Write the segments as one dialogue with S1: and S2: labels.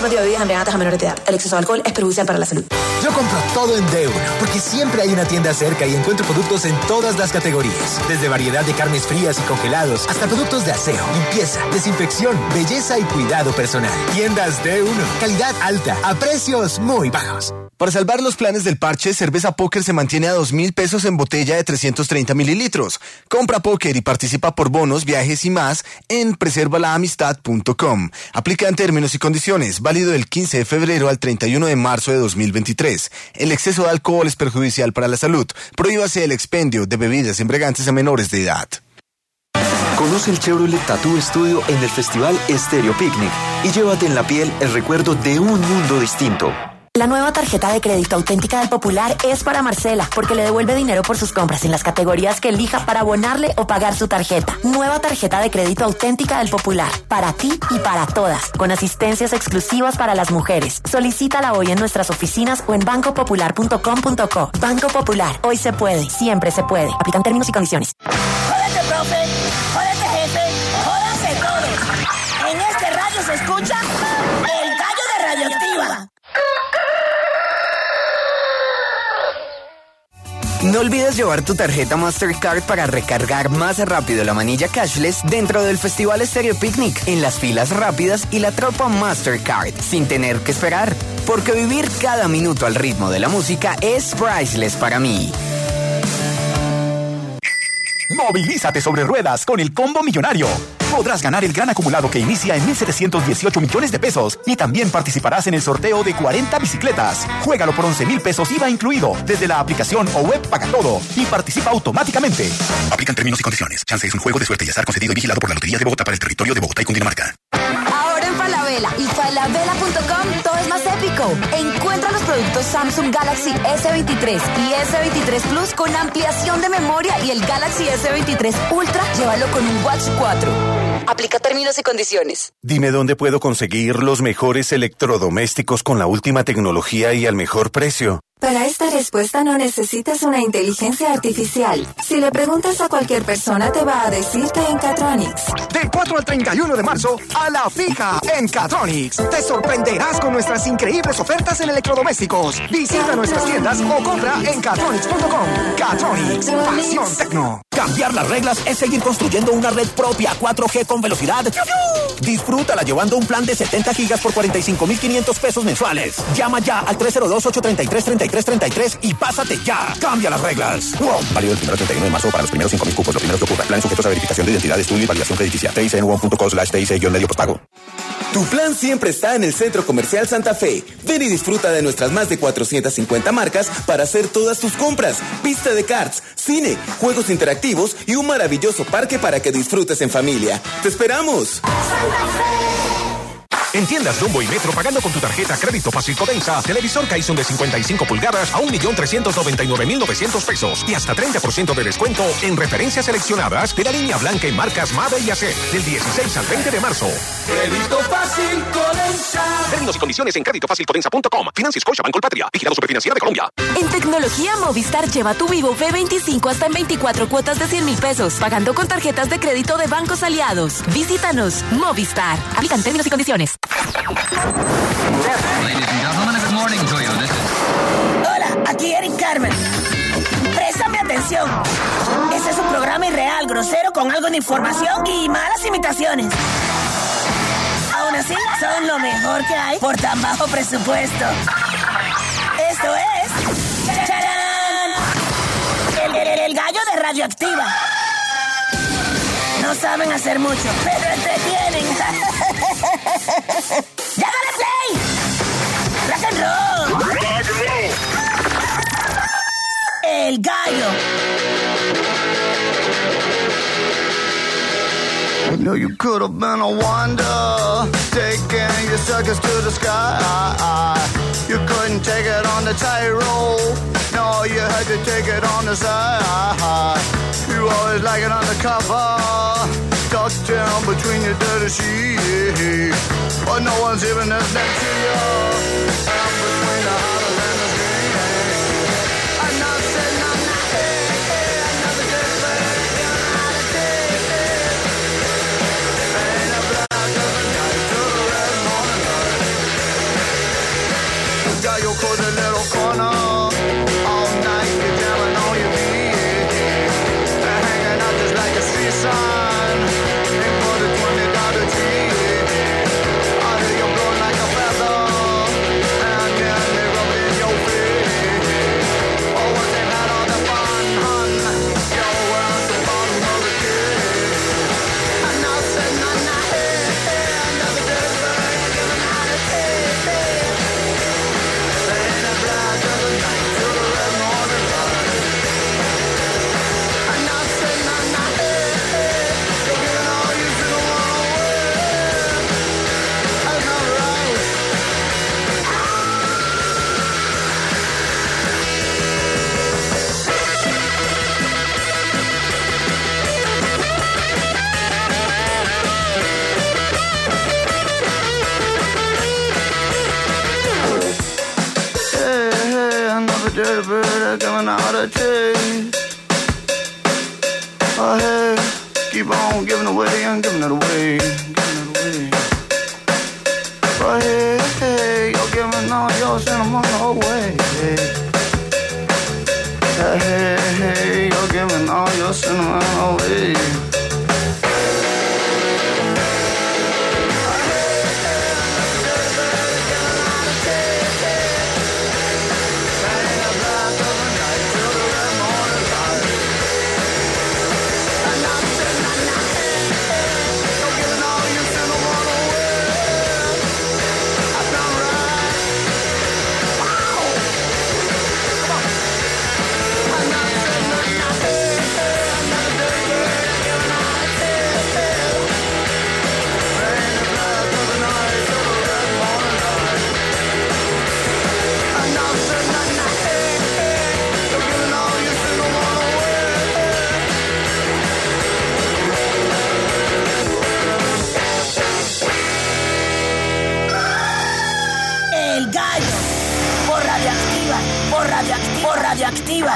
S1: consumo de bebidas embriagantes a menores de edad. El exceso de alcohol es perjudicial para la salud.
S2: Yo compro todo en D1, porque siempre hay una tienda cerca y encuentro productos en todas las categorías. Desde variedad de carnes frías y congelados, hasta productos de aseo, limpieza, desinfección, belleza y cuidado personal. Tiendas D1, calidad alta, a precios muy bajos.
S3: Para salvar los planes del parche, Cerveza Póker se mantiene a 2.000 pesos en botella de 330 mililitros. Compra póker y participa por bonos, viajes y más en preservalaamistad.com. Aplica en términos y condiciones. Válido del 15 de febrero al 31 de marzo de 2023. El exceso de alcohol es perjudicial para la salud. Prohíbase el expendio de bebidas embriagantes a menores de edad.
S4: Conoce el Chevrolet Tattoo Studio en el Festival Stereo Picnic y llévate en la piel el recuerdo de un mundo distinto.
S5: La nueva tarjeta de crédito auténtica del Popular es para Marcela, porque le devuelve dinero por sus compras en las categorías que elija para abonarle o pagar su tarjeta. Nueva tarjeta de crédito auténtica del Popular, para ti y para todas, con asistencias exclusivas para las mujeres. Solicítala hoy en nuestras oficinas o en bancopopular.com.co. Banco Popular, hoy se puede, siempre se puede. Aplican términos y condiciones.
S6: ¡Jódete, profe! ¡Jódete, jefe! ¡Jódanse todos! En este radio se escucha El Gallo de Radioactiva.
S7: No olvides llevar tu tarjeta Mastercard para recargar más rápido la manilla cashless dentro del Festival Stereo Picnic, en las filas rápidas y la tropa Mastercard, sin tener que esperar. Porque vivir cada minuto al ritmo de la música es priceless para mí.
S8: Movilízate sobre ruedas con el Combo Millonario. Podrás ganar el gran acumulado que inicia en 1,718 millones de pesos y también participarás en el sorteo de 40 bicicletas. Juégalo por 11,000 pesos IVA incluido desde la aplicación o web Paga Todo y participa automáticamente. Aplican términos y condiciones. Chance es un juego de suerte y azar concedido y vigilado por la Lotería de Bogotá para el territorio de Bogotá y Cundinamarca.
S5: Ahora en Falabella y falabella.com todo es más épico. Encuentra los productos Samsung Galaxy S23 y S23 Plus con ampliación de memoria y el Galaxy S23 Ultra, llévalo con un Watch 4. Aplica términos y condiciones.
S3: Dime dónde puedo conseguir los mejores electrodomésticos con la última tecnología y al mejor precio.
S9: Para esta respuesta no necesitas una inteligencia artificial. Si le preguntas a cualquier persona, te va a decir que en Catronics.
S8: Del 4 al 31 de marzo, a la fija en Catronics. Te sorprenderás con nuestras increíbles ofertas en electrodomésticos. Visita nuestras tiendas o compra en catronics.com. Catronics, pasión tecno. Cambiar las reglas es seguir construyendo una red propia 4G con velocidad. Disfrútala llevando un plan de 70 gigas por 45,500 pesos mensuales. Llama ya al 302-833-3333 y pásate ya. Cambia las reglas.
S10: Válido del 1 al 31 de marzo para los primeros 5,000 cupos. Lo primero que ocurra. Planes sujetos a verificación de identidad, estudio y validación crediticia. TICN1.co/TIC-medio postpago.
S11: Tu plan siempre está en el Centro Comercial Santa Fe. Ven y disfruta de nuestras más de 450 marcas para hacer todas tus compras. Pista de karts, cine, juegos interactivos y un maravilloso parque para que disfrutes en familia. ¡Te esperamos!
S8: En tiendas Jumbo y Metro, pagando con tu tarjeta Crédito Fácil Codensa, televisor Kyson de 55 pulgadas a 1,399,900 pesos y hasta 30% de descuento en referencias seleccionadas de la línea blanca en marcas Mave y AC del 16 al 20 de marzo.
S6: Crédito Fácil Codensa.
S8: Términos y condiciones en créditofacilcodensa.com. Financia Scotiabank Colpatria. Vigilado Superfinanciera de Colombia.
S5: En tecnología Movistar lleva tu Vivo V25 hasta en 24 cuotas de 100,000 pesos, pagando con tarjetas de crédito de bancos aliados. Visítanos, Movistar. Aplican términos y condiciones.
S6: Hola, aquí Eric Carmen. Préstame atención. Este es un programa irreal, grosero, con algo de información y malas imitaciones. Aún así, son lo mejor que hay por tan bajo presupuesto. Esto es... ¡Charán! El gallo de Radioactiva. No saben hacer mucho, pero entretienen. ¡Ya dale play! ¡Rock and roll! El gallo.
S12: No, you could have been a wonder, taking your circus to the sky. You couldn't take it on the tightrope. No, you had to take it on the side. You always like it undercover, tucked down between your dirty sheets. But no one's even listening to you. Out between the hollers and the streets. I'm not sitting on that head. Another day, baby, another day. Ain't a black of the night to the red morning light. they're giving out a taste. Oh, hey, keep on giving away and giving it away, giving it away. Oh, hey, hey, you're giving all your sentimental away. Hey, hey, hey, you're giving all your sentimental away.
S6: Radioactiva.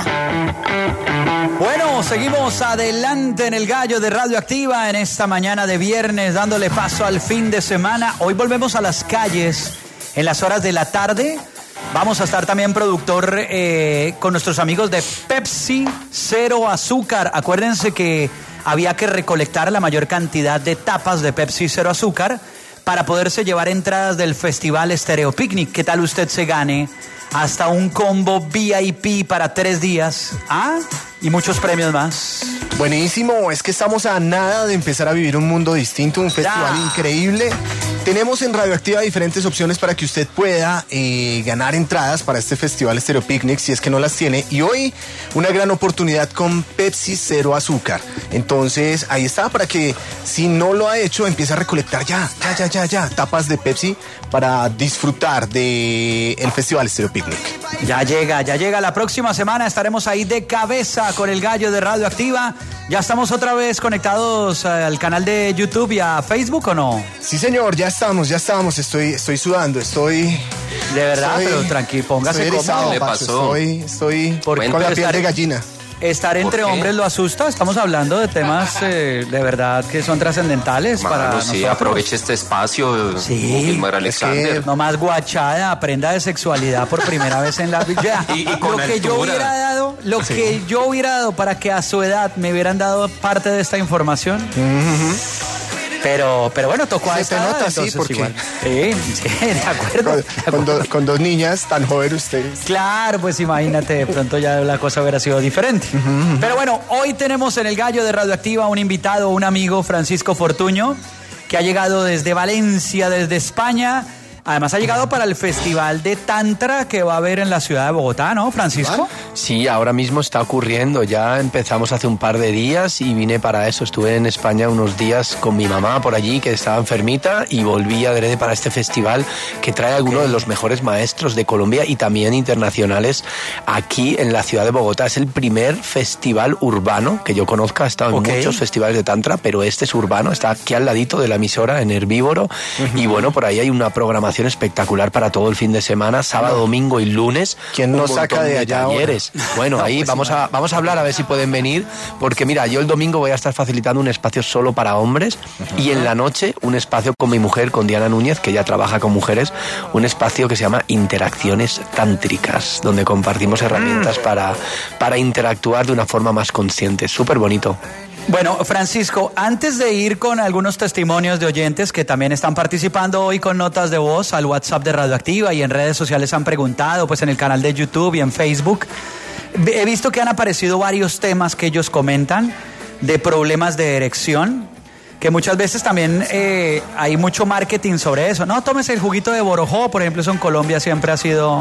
S13: Bueno, seguimos adelante en el Gallo de Radioactiva en esta mañana de viernes, dándole paso al fin de semana. Hoy volvemos a las calles en las horas de la tarde. Vamos a estar también, productor, con nuestros amigos de Pepsi Cero Azúcar. Acuérdense que había que recolectar la mayor cantidad de tapas de Pepsi Cero Azúcar para poderse llevar entradas del Festival Estéreo Picnic. ¿Qué tal usted se gane hasta un combo VIP para 3 días? ¿Ah? Y muchos premios más.
S3: Buenísimo, es que estamos a nada de empezar a vivir un mundo distinto, un festival increíble. Tenemos en Radioactiva diferentes opciones para que usted pueda ganar entradas para este Festival Estéreo Picnic, si es que no las tiene. Y hoy, una gran oportunidad con Pepsi Cero Azúcar. Entonces, ahí está, para que si no lo ha hecho, empiece a recolectar ya, tapas de Pepsi para disfrutar del Festival Estéreo Picnic.
S13: Ya llega. La próxima semana estaremos ahí de cabeza con el Gallo de Radioactiva. ¿Ya estamos otra vez conectados al canal de YouTube y a Facebook o no?
S3: Sí, señor, ya estamos. Estoy sudando, De
S13: verdad, pero tranquilo, póngase cómodo.
S3: ¿Qué le pasó? Estoy con la piel de gallina.
S13: Estar entre hombres lo asusta. Estamos hablando de temas de verdad que son trascendentales para nosotros.
S14: Sí, aproveche este espacio.
S13: Sí,
S14: Gilmar Alexander.
S13: No más guachada, aprenda de sexualidad por primera vez en la vida.
S14: y con
S13: que yo hubiera dado para que a su edad me hubieran dado parte de esta información. Pero bueno, tocó a esta edad,
S3: sí, porque
S13: igual. Sí, de acuerdo.
S3: Con 2 niñas tan joven ustedes.
S13: Claro, pues imagínate, de pronto ya la cosa hubiera sido diferente. Pero bueno, hoy tenemos en el Gallo de Radioactiva un invitado, un amigo, Francisco Fortuño, que ha llegado desde Valencia, desde España. Además ha llegado para el Festival de Tantra que va a haber en la ciudad de Bogotá, ¿no, Francisco?
S15: Sí, ahora mismo está ocurriendo. Ya empezamos hace un par de días y vine para eso. Estuve en España unos días con mi mamá por allí, que estaba enfermita, y volví adrede para este festival que trae a algunos de los mejores maestros de Colombia y también internacionales aquí en la ciudad de Bogotá. Es el primer festival urbano que yo conozca. He estado en muchos festivales de Tantra, pero este es urbano. Está aquí al ladito de la emisora, en Herbívoro. Y bueno, por ahí hay una programación espectacular para todo el fin de semana, sábado, domingo y lunes.
S3: ¿Quién nos saca de allá
S15: talleres? Bueno, ahí pues vamos a hablar a ver si pueden venir, porque mira, yo el domingo voy a estar facilitando un espacio solo para hombres y en la noche un espacio con mi mujer, con Diana Núñez, que ya trabaja con mujeres, un espacio que se llama Interacciones Tántricas, donde compartimos herramientas para interactuar de una forma más consciente. Súper bonito.
S13: Bueno, Francisco, antes de ir con algunos testimonios de oyentes que también están participando hoy con notas de voz al WhatsApp de Radioactiva y en redes sociales han preguntado, pues en el canal de YouTube y en Facebook, he visto que han aparecido varios temas que ellos comentan de problemas de erección, que muchas veces también hay mucho marketing sobre eso. No, tómese el juguito de borojó, por ejemplo, eso en Colombia siempre ha sido...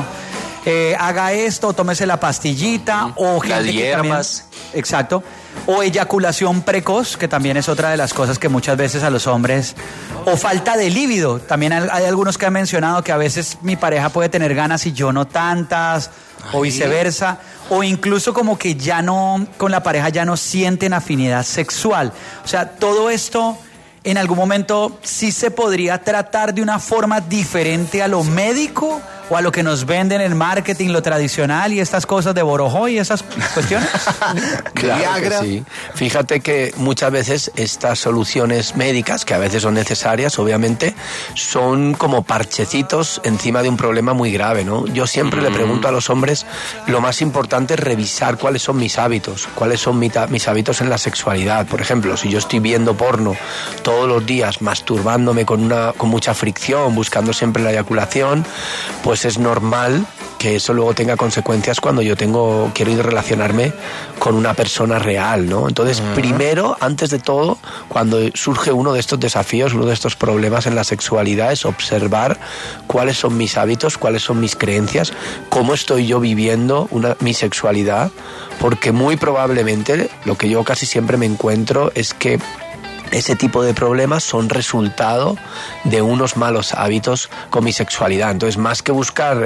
S13: haga esto, tómese la pastillita o gente
S14: las hierbas.
S13: Que también, exacto, o eyaculación precoz, que también es otra de las cosas que muchas veces a los hombres, o falta de líbido. También hay algunos que han mencionado que a veces mi pareja puede tener ganas y yo no tantas, o viceversa, o incluso como que ya no, con la pareja ya no sienten afinidad sexual. O sea, todo esto en algún momento sí se podría tratar de una forma diferente a lo médico, o a lo que nos venden en marketing, lo tradicional y estas cosas de borojó y esas cuestiones?
S15: Claro que sí. Fíjate que muchas veces estas soluciones médicas, que a veces son necesarias, obviamente, son como parchecitos encima de un problema muy grave, ¿no? Yo siempre le pregunto a los hombres, lo más importante es revisar cuáles son mis hábitos, cuáles son mis hábitos en la sexualidad. Por ejemplo, si yo estoy viendo porno todos los días, masturbándome con mucha fricción, buscando siempre la eyaculación, pues es normal que eso luego tenga consecuencias cuando yo quiero ir a relacionarme con una persona real, ¿no? Entonces, primero, antes de todo, cuando surge uno de estos desafíos, uno de estos problemas en la sexualidad, es observar cuáles son mis hábitos, cuáles son mis creencias, cómo estoy yo viviendo mi sexualidad, porque muy probablemente lo que yo casi siempre me encuentro es que ese tipo de problemas son resultado de unos malos hábitos con mi sexualidad. Entonces, más que buscar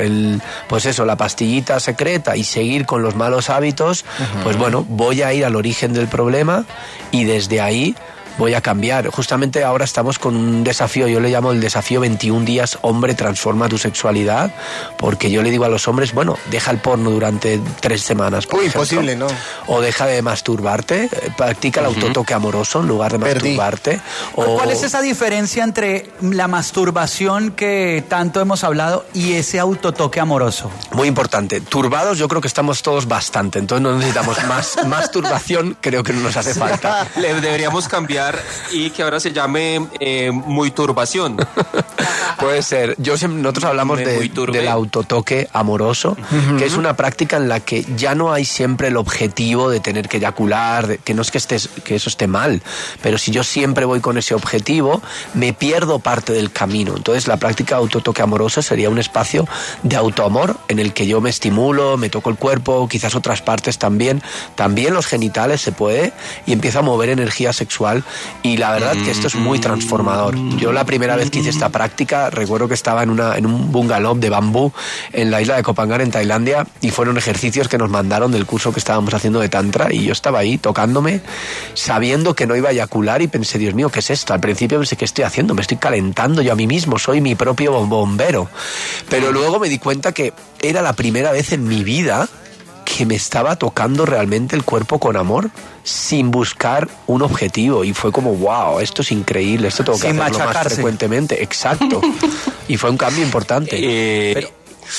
S15: la pastillita secreta y seguir con los malos hábitos, pues bueno, voy a ir al origen del problema y desde ahí voy a cambiar. Justamente ahora estamos con un desafío, yo le llamo el desafío 21 días, hombre, transforma tu sexualidad, porque yo le digo a los hombres, bueno, deja el porno durante 3 semanas, por ejemplo.
S3: Imposible, ¿no?
S15: O deja de masturbarte, practica el autotoque amoroso en lugar de masturbarte.
S13: ¿Cuál es esa diferencia entre la masturbación que tanto hemos hablado y ese autotoque amoroso?
S15: Muy importante. Turbados yo creo que estamos todos bastante, entonces no necesitamos más masturbación, creo que no nos hace falta.
S14: Le deberíamos cambiar y que ahora se llame muy turbación.
S15: Puede ser. Nosotros hablamos del autotoque amoroso, que es una práctica en la que ya no hay siempre el objetivo de tener que eyacular, que no es que eso esté mal, pero si yo siempre voy con ese objetivo, me pierdo parte del camino. Entonces la práctica de autotoque amoroso sería un espacio de autoamor en el que yo me estimulo, me toco el cuerpo, quizás otras partes también los genitales se puede, y empiezo a mover energía sexual. Y la verdad que esto es muy transformador. Yo la primera vez que hice esta práctica, recuerdo que estaba en un bungalow de bambú en la isla de Koh Phangan, en Tailandia, y fueron ejercicios que nos mandaron del curso que estábamos haciendo de Tantra, y yo estaba ahí tocándome, sabiendo que no iba a eyacular, y pensé, Dios mío, ¿qué es esto? Al principio pensé, ¿qué estoy haciendo? Me estoy calentando yo a mí mismo, soy mi propio bombero. Pero luego me di cuenta que era la primera vez en mi vida que me estaba tocando realmente el cuerpo con amor, sin buscar un objetivo, y fue como, wow, esto es increíble, esto tengo que hacerlo más frecuentemente. Exacto. Y fue un cambio importante.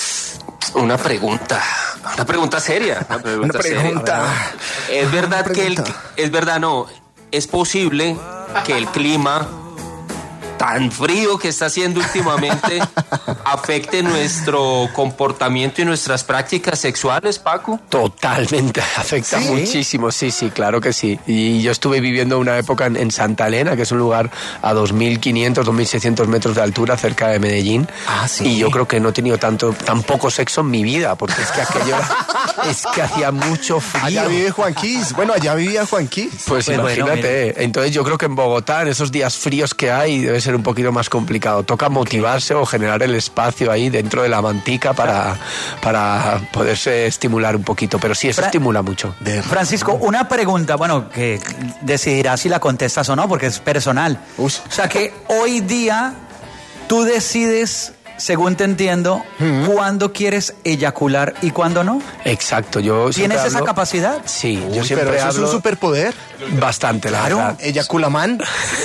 S14: Una pregunta seria. Una pregunta. ¿Es verdad es posible que el clima tan frío que está haciendo últimamente afecte nuestro comportamiento y nuestras prácticas sexuales, Paco?
S15: Totalmente, afecta muchísimo, sí, claro que sí. Y yo estuve viviendo una época en Santa Elena, que es un lugar a 2.500, 2.600 metros de altura, cerca de Medellín. Y yo creo que no he tenido tan poco sexo en mi vida, porque es que aquello es que hacía mucho frío.
S3: Allá vive Juan Quis. Bueno, allá vivía Juan Quis.
S15: Pues imagínate. Bueno, entonces yo creo que en Bogotá, en esos días fríos que hay, debe ser un poquito más complicado. Toca motivarse o generar el espacio ahí dentro de la mantica para poderse estimular un poquito. Pero sí, eso estimula mucho.
S13: Francisco, una pregunta, bueno, que decidirás si la contestas o no, porque es personal. O sea que hoy día tú decides, según te entiendo, cuándo quieres eyacular y cuándo no.
S15: Exacto.
S13: ¿Tienes esa capacidad?
S15: Sí, yo siempre
S3: pero
S15: hablo...
S3: ¿eso es un superpoder?
S15: Bastante, la verdad.
S3: ¿Eyaculamán?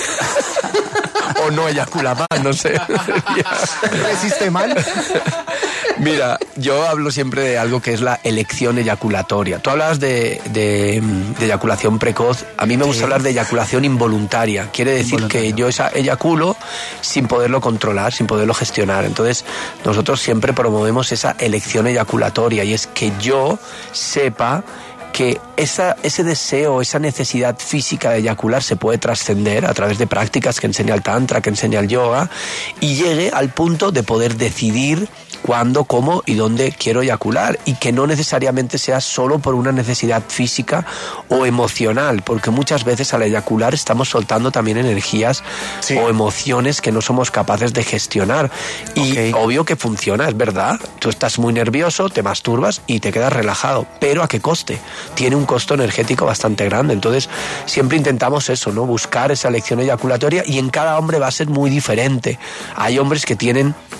S15: O no eyacula más, no sé.
S3: ¿Resiste mal?
S15: Mira, yo hablo siempre de algo que es la elección eyaculatoria. Tú hablas de eyaculación precoz. A mí me gusta hablar de eyaculación involuntaria. Quiere decir que yo eyaculo sin poderlo controlar, sin poderlo gestionar. Entonces, nosotros siempre promovemos esa elección eyaculatoria, y es que yo sepa que ese deseo, esa necesidad física de eyacular se puede trascender a través de prácticas que enseña el Tantra, que enseña el yoga, y llegue al punto de poder decidir cuándo, cómo y dónde quiero eyacular, y que no necesariamente sea solo por una necesidad física o emocional, porque muchas veces al eyacular estamos soltando también energías o emociones que no somos capaces de gestionar. Y obvio que funciona, es verdad. Tú estás muy nervioso, te masturbas y te quedas relajado, pero ¿a qué coste? Tiene un costo energético bastante grande. Entonces siempre intentamos eso, ¿no? Buscar esa elección eyaculatoria, y en cada hombre va a ser muy diferente. Hay hombres que tienen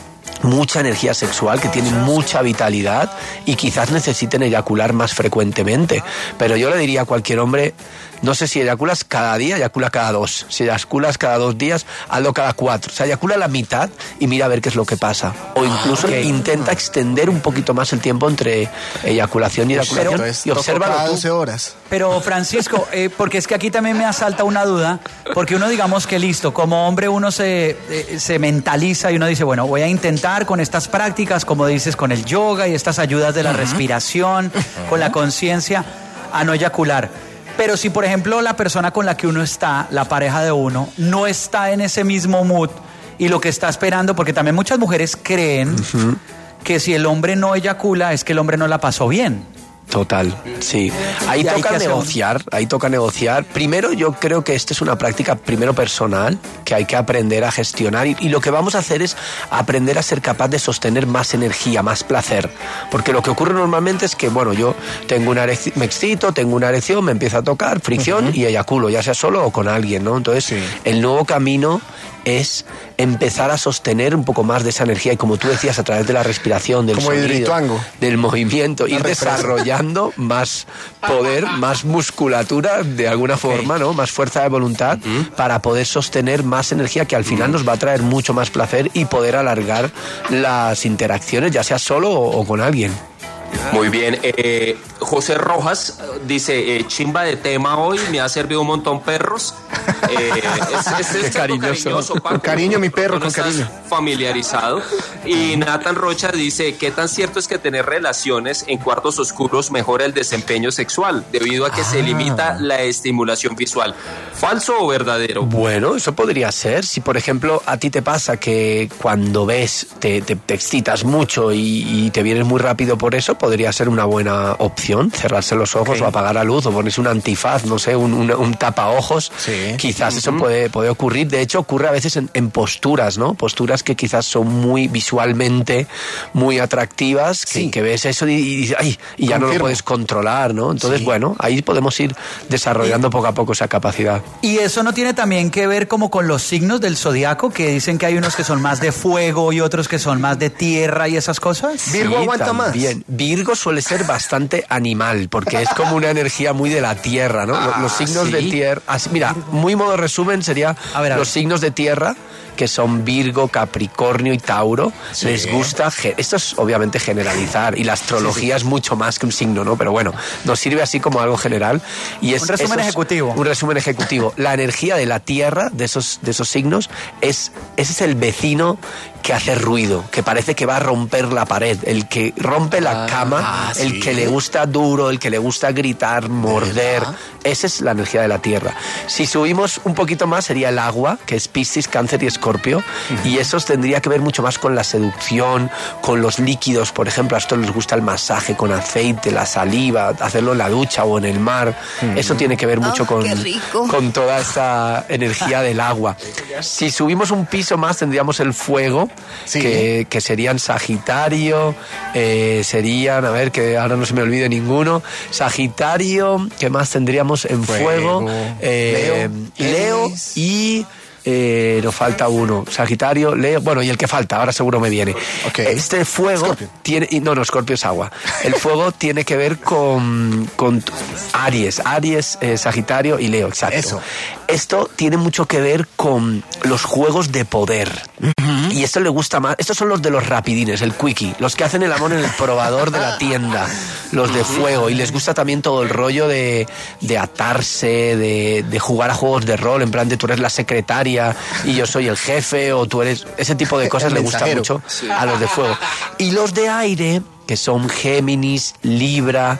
S15: mucha energía sexual, que tienen mucha vitalidad y quizás necesiten eyacular más frecuentemente. Pero yo le diría a cualquier hombre, no sé si eyaculas cada día, eyacula cada 2. Si eyaculas cada 2 días, hazlo cada 4. O sea, eyacula la mitad y mira a ver qué es lo que pasa. O incluso intenta extender un poquito más el tiempo entre eyaculación y eyaculación. Y obsérvalo
S3: cada
S15: tú.
S3: 12 horas.
S13: Pero Francisco, porque es que aquí también me asalta una duda, porque uno digamos que listo, como hombre uno se mentaliza y uno dice, bueno, voy a intentar con estas prácticas, como dices, con el yoga y estas ayudas de la respiración, con la conciencia, a no eyacular. Pero si, por ejemplo, la persona con la que uno está, la pareja de uno, no está en ese mismo mood y lo que está esperando, porque también muchas mujeres creen que si el hombre no eyacula es que el hombre no la pasó bien.
S15: Total, sí. Ahí toca negociar. Primero, yo creo que esta es una práctica primero personal, que hay que aprender a gestionar y lo que vamos a hacer es aprender a ser capaz de sostener más energía, más placer. Porque lo que ocurre normalmente es que, bueno, yo tengo una erección, me excito, tengo una erección, me empieza a tocar, fricción y eyaculo, ya sea solo o con alguien, ¿no? Entonces, el nuevo camino es empezar a sostener un poco más de esa energía y, como tú decías, a través de la respiración, del sonido, del movimiento, ir desarrollando más poder, más musculatura de alguna forma, ¿no? Más fuerza de voluntad para poder sostener más energía que al final nos va a traer mucho más placer y poder alargar las interacciones, ya sea solo o con alguien.
S14: Muy bien. José Rojas dice, chimba de tema hoy, me ha servido un montón perros.
S3: Qué cariñoso. Paco, con cariño, mi perro, con cariño.
S14: Familiarizado. Y Nathan Rocha dice, ¿qué tan cierto es que tener relaciones en cuartos oscuros mejora el desempeño sexual debido a que se limita la estimulación visual? ¿Falso o verdadero?
S15: Bueno, eso podría ser. Si, por ejemplo, a ti te pasa que cuando ves te excitas mucho y te vienes muy rápido por eso, podría ser una buena opción, cerrarse los ojos o apagar la luz o ponerse un antifaz, no sé, un tapaojos. Quizás eso puede ocurrir. De hecho, ocurre a veces en posturas, ¿no? Posturas que quizás son muy visualmente muy atractivas, que ves eso y dices, ¡ay! Y ya no lo puedes controlar, ¿no? Entonces, bueno, ahí podemos ir desarrollando poco a poco esa capacidad.
S13: ¿Y eso no tiene también que ver como con los signos del zodiaco, que dicen que hay unos que son más de fuego y otros que son más de tierra y esas cosas?
S3: ¿Virgo aguanta más?
S15: Bien, Virgo suele ser bastante animal, porque es como una energía muy de la tierra, ¿no? Los signos de tierra... Mira, muy modo resumen sería los signos de tierra, que son Virgo, Capricornio y Tauro, les gusta... Esto es obviamente generalizar, y la astrología es mucho más que un signo, ¿no? Pero bueno, nos sirve así como algo general. Y es, un resumen ejecutivo. Un resumen ejecutivo. La energía de la tierra, de esos signos, ese es el vecino que hace ruido, que parece que va a romper la pared, el que rompe la cama, el que le gusta duro, el que le gusta gritar, morder. Esa es la energía de la tierra. Si subimos un poquito más sería el agua, que es Piscis, Cáncer y Escorpio, y esos tendría que ver mucho más con la seducción, con los líquidos. Por ejemplo, a estos les gusta el masaje con aceite, la saliva, hacerlo en la ducha o en el mar. Eso tiene que ver mucho con toda esta energía del agua. Si subimos un piso más tendríamos el fuego, que serían Sagitario, serían, a ver, que ahora no se me olvide ninguno, Sagitario, ¿qué más tendríamos en fuego? Leo y... nos falta uno, Sagitario, Leo, bueno, y el que falta, ahora seguro me viene. Este fuego Scorpio. Tiene, no, Scorpio es agua. El fuego tiene que ver con Aries, Sagitario y Leo, exacto. Eso. Esto tiene mucho que ver con los juegos de poder. Y esto le gusta más. Estos son los de los rapidines, el quickie, los que hacen el amor en el probador de la tienda, los de fuego. Y les gusta también todo el rollo de atarse, de jugar a juegos de rol, en plan de tú eres la secretaria y yo soy el jefe, o tú eres... Ese tipo de cosas le gusta mucho a los de fuego. Y los de aire, que son Géminis, Libra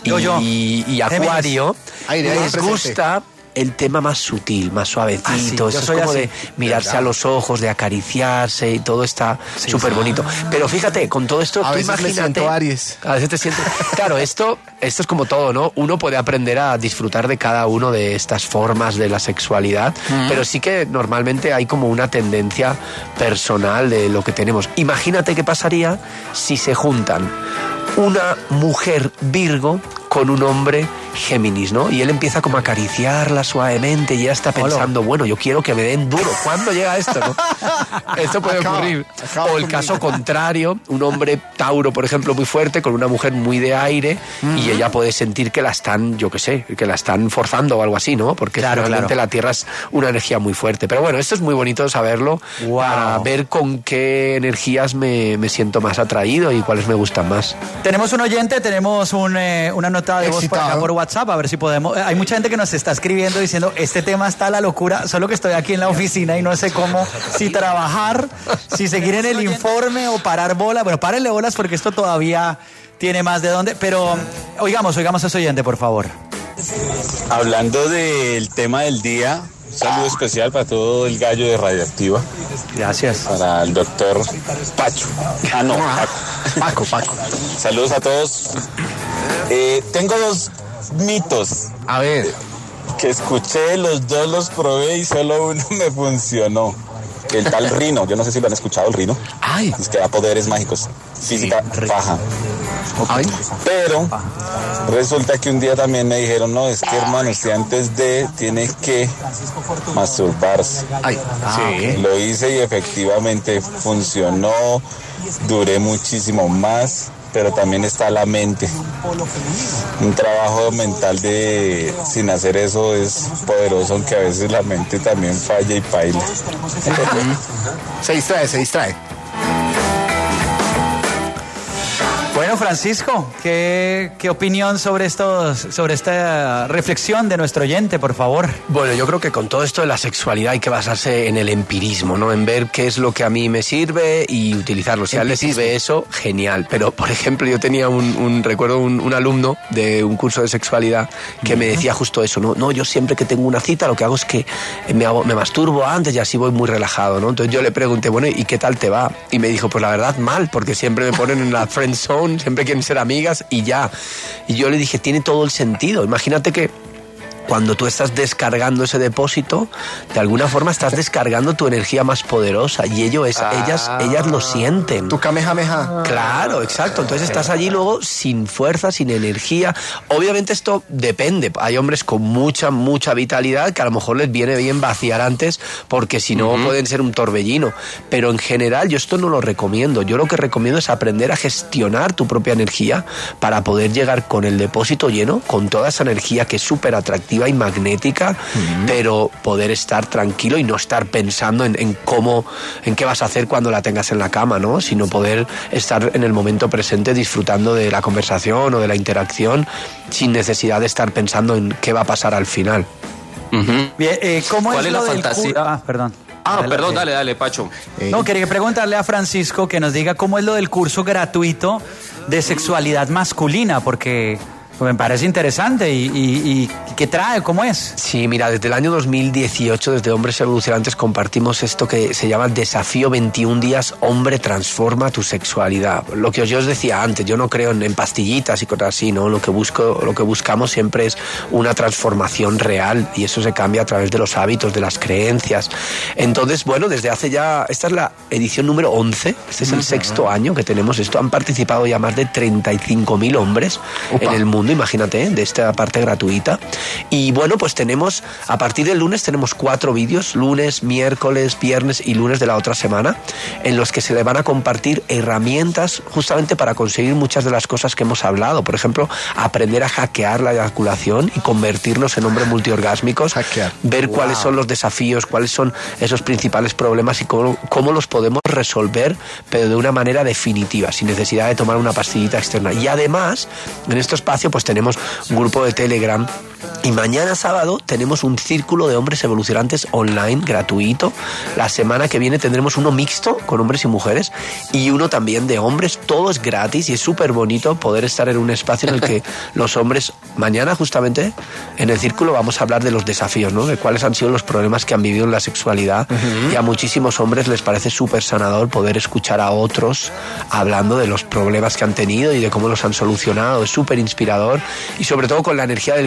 S15: y Acuario, les gusta el tema más sutil, más suavecito. Eso es como de mirarse a los ojos, de acariciarse, y todo está súper bonito. Pero fíjate, con todo esto, tú imagínate...
S3: Aries.
S15: A veces te sientes... Claro, esto es como todo, ¿no? Uno puede aprender a disfrutar de cada uno de estas formas de la sexualidad, pero sí que normalmente hay como una tendencia personal de lo que tenemos. Imagínate qué pasaría si se juntan una mujer Virgo con un hombre Géminis, ¿no? Y él empieza como a acariciarla suavemente y ella está pensando, bueno, yo quiero que me den duro. ¿Cuándo llega esto, no? Esto puede ocurrir. O el caso contrario, un hombre Tauro, por ejemplo, muy fuerte, con una mujer muy de aire, y ella puede sentir que la están, yo qué sé, que la están forzando o algo así, ¿no? Porque realmente la Tierra es una energía muy fuerte. Pero bueno, esto es muy bonito saberlo para ver con qué energías me siento más atraído y cuáles me gustan más.
S13: Tenemos un oyente, tenemos una nota de voz por acá por WhatsApp, a ver si podemos. Hay mucha gente que nos está escribiendo diciendo, este tema está a la locura, solo que estoy aquí en la oficina y no sé cómo, si trabajar, si seguir en el informe o parar bola. Bueno, párenle bolas porque esto todavía tiene más de dónde, pero oigamos a ese oyente, por favor.
S16: Hablando del tema del día, un saludo especial para todo el gallo de Radioactiva.
S13: Gracias.
S16: Para el doctor Pacho. Paco. Saludos a todos. Tengo 2 mitos.
S3: A ver.
S16: Que escuché, los 2 los probé y solo uno me funcionó. El tal Rino, yo no sé si lo han escuchado, el Rino.
S3: Ay.
S16: Es que da poderes mágicos. Física faja.
S3: Ay.
S16: Pero resulta que un día también me dijeron, no, es que hermano, usted antes de tiene que masturbarse.
S3: Ay.
S16: Sí. Lo hice y efectivamente funcionó. Duré muchísimo más. Pero también está la mente. Un trabajo mental sin hacer eso es poderoso, aunque a veces la mente también falla y paila.
S3: Se distrae.
S13: Bueno, Francisco, ¿qué opinión sobre esta reflexión de nuestro oyente, por favor?
S15: Bueno, yo creo que con todo esto de la sexualidad hay que basarse en el empirismo, ¿no? En ver qué es lo que a mí me sirve y utilizarlo. Si a él le sirve eso, genial. Pero, por ejemplo, yo tenía recuerdo un alumno de un curso de sexualidad que me decía justo eso, ¿no? No, yo siempre que tengo una cita lo que hago es que me masturbo antes y así voy muy relajado, ¿no? Entonces yo le pregunté, bueno, ¿y qué tal te va? Y me dijo, pues la verdad, mal, porque siempre me ponen en la friend zone, siempre quieren ser amigas y ya. Y yo le dije, tiene todo el sentido. Imagínate que cuando tú estás descargando ese depósito, de alguna forma estás descargando tu energía más poderosa y ellas lo sienten.
S3: Tu kamehameha.
S15: Claro, exacto. Entonces estás allí luego sin fuerza, sin energía. Obviamente esto depende. Hay hombres con mucha vitalidad que a lo mejor les viene bien vaciar antes porque si no pueden ser un torbellino. Pero en general yo esto no lo recomiendo. Yo lo que recomiendo es aprender a gestionar tu propia energía para poder llegar con el depósito lleno, con toda esa energía que es súper atractiva y magnética, pero poder estar tranquilo y no estar pensando en qué vas a hacer cuando la tengas en la cama, ¿no? Sino poder estar en el momento presente disfrutando de la conversación o de la interacción sin necesidad de estar pensando en qué va a pasar al final.
S13: Bien, ¿cómo
S14: ¿Cuál es la fantasía?
S13: Perdón.
S14: Perdón, dale, Pacho.
S13: No, quería preguntarle a Francisco que nos diga cómo es lo del curso gratuito de sexualidad masculina, porque me parece interesante y ¿qué trae? ¿Cómo es?
S15: Sí, mira, desde el año 2018, desde Hombres Evolucionantes, compartimos esto que se llama Desafío 21 días, Hombre, transforma tu sexualidad. Lo que yo os decía antes, yo no creo en pastillitas y cosas así, ¿no? Lo que buscamos siempre es una transformación real y eso se cambia a través de los hábitos, de las creencias. Entonces, bueno, desde hace ya, esta es la edición número 11, este es el 6º año que tenemos esto, han participado ya más de 35.000 hombres en el mundo, imagínate, de esta parte gratuita. Y bueno, pues a partir del lunes tenemos 4 vídeos, lunes, miércoles, viernes y lunes de la otra semana, en los que se le van a compartir herramientas justamente para conseguir muchas de las cosas que hemos hablado. Por ejemplo, aprender a hackear la eyaculación y convertirnos en hombres multiorgásmicos, ver cuáles son los desafíos, cuáles son esos principales problemas y cómo los podemos resolver, pero de una manera definitiva, sin necesidad de tomar una pastillita externa. Y además, en este espacio pues tenemos un grupo de Telegram y mañana sábado tenemos un círculo de hombres evolucionantes online gratuito. La semana que viene tendremos uno mixto con hombres y mujeres y uno también de hombres. Todo es gratis y es súper bonito poder estar en un espacio en el que los hombres, mañana justamente en el círculo vamos a hablar de los desafíos, ¿no? De cuáles han sido los problemas que han vivido en la sexualidad. Y a muchísimos hombres les parece súper sanador poder escuchar a otros hablando de los problemas que han tenido y de cómo los han solucionado. Es súper inspirador y sobre todo con la energía del grupo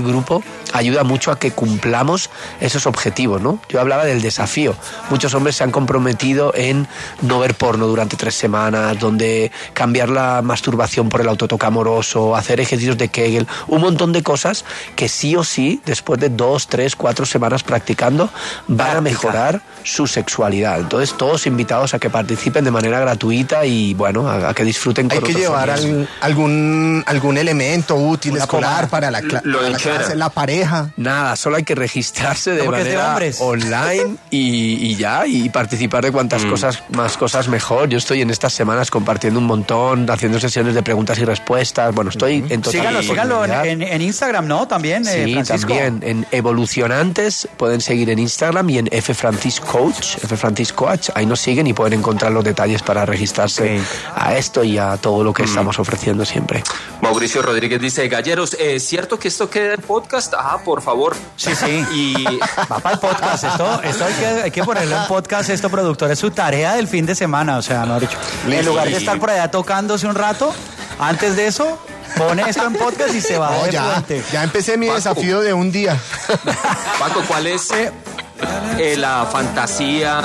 S15: ayuda mucho a que cumplamos esos objetivos, ¿no? Yo hablaba del desafío. Muchos hombres se han comprometido en no ver porno durante 3 semanas, donde cambiar la masturbación por el autotoque amoroso, hacer ejercicios de Kegel, un montón de cosas que sí o sí, después de 2, 3, 4 semanas practicando, van a mejorar su sexualidad. Entonces, todos invitados a que participen de manera gratuita y, bueno, a que disfruten con otros.
S3: Hay que llevar algún elemento útil, escolar para la clase, la pareja.
S15: Nada, solo hay que registrarse de manera online y participar de cuantas más cosas mejor. Yo estoy en estas semanas compartiendo un montón, haciendo sesiones de preguntas y respuestas. Bueno, estoy en total.
S13: Síganlo en Instagram, ¿no? También,
S15: sí,
S13: Francisco.
S15: También en Evolucionantes, pueden seguir en Instagram, y en Franciscoach, ahí nos siguen y pueden encontrar los detalles para registrarse a esto y a todo lo que estamos ofreciendo siempre.
S14: Mauricio Rodríguez dice: Galleros, ¿es cierto que esto queda en podcast? Ajá, por favor.
S13: Sí. Y va para el podcast. Esto hay que ponerlo en podcast. Esto, productor, es su tarea del fin de semana. O sea, no, dicho, en lugar de estar por allá tocándose un rato, antes de eso, pone esto en podcast y se va de puente.
S3: Ya empecé mi desafío de un día.
S14: Paco, ¿cuál es la fantasía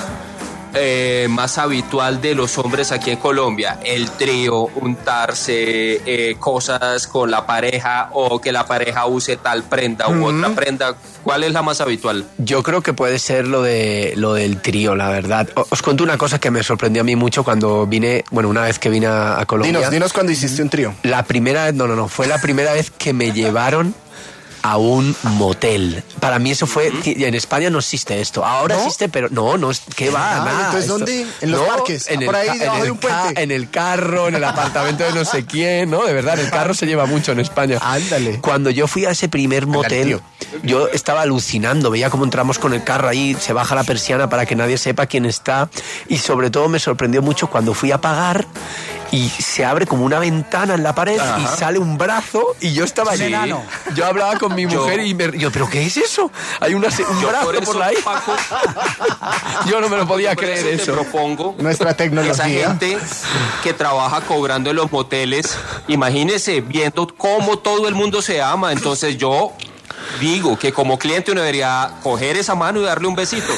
S14: más habitual de los hombres aquí en Colombia? El trío, untarse, cosas con la pareja, o que la pareja use tal prenda u otra prenda. ¿Cuál es la más habitual?
S15: Yo creo que puede ser lo del trío, la verdad. Os cuento una cosa que me sorprendió a mí mucho cuando vine, una vez que vine a Colombia.
S3: Dinos cuando hiciste un trío.
S15: La primera vez, fue la primera vez que me llevaron a un motel. Para mí eso fue... En España no existe esto. Ahora existe, pero no, ¿qué va? Nada.
S3: Entonces,
S15: esto,
S3: ¿dónde? ¿En los parques?
S15: Por ahí debajo de un puente. En el carro, en el apartamento de no sé quién, ¿no? De verdad, el carro se lleva mucho en España.
S3: Ándale.
S15: Cuando yo fui a ese primer motel, yo estaba alucinando. Veía cómo entramos con el carro ahí, se baja la persiana para que nadie sepa quién está. Y sobre todo me sorprendió mucho cuando fui a pagar y se abre como una ventana en la pared. Ajá. Y sale un brazo y yo estaba allí. Yo hablaba con mi mujer y yo, ¿pero qué es eso? Hay un brazo por ahí. Paco, yo no me lo podía creer eso.
S14: Te propongo
S3: nuestra tecnología.
S14: Esa gente que trabaja cobrando en los moteles, imagínese viendo cómo todo el mundo se ama. Entonces yo digo que como cliente uno debería coger esa mano y darle un besito.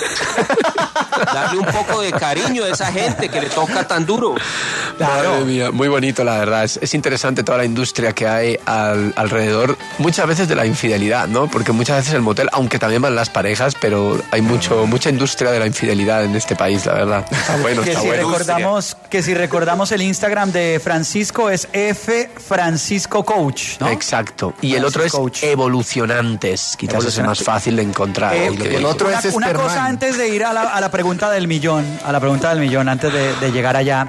S14: Darle un poco de cariño a esa gente que le toca tan duro.
S15: Claro. Madre mía, muy bonito, la verdad. Es interesante toda la industria que hay alrededor, muchas veces de la infidelidad, ¿no? Porque muchas veces el motel, aunque también van las parejas, pero hay mucha industria de la infidelidad en este país, la verdad. Está bueno, está bueno.
S13: Si recordamos el Instagram de Francisco es Francisco Coach, ¿no?
S15: Exacto. Y el otro es Evolucionantes. Quizás es más fácil de encontrar.
S3: El otro es
S13: una cosa antes de ir a la pregunta del millón, antes de llegar allá.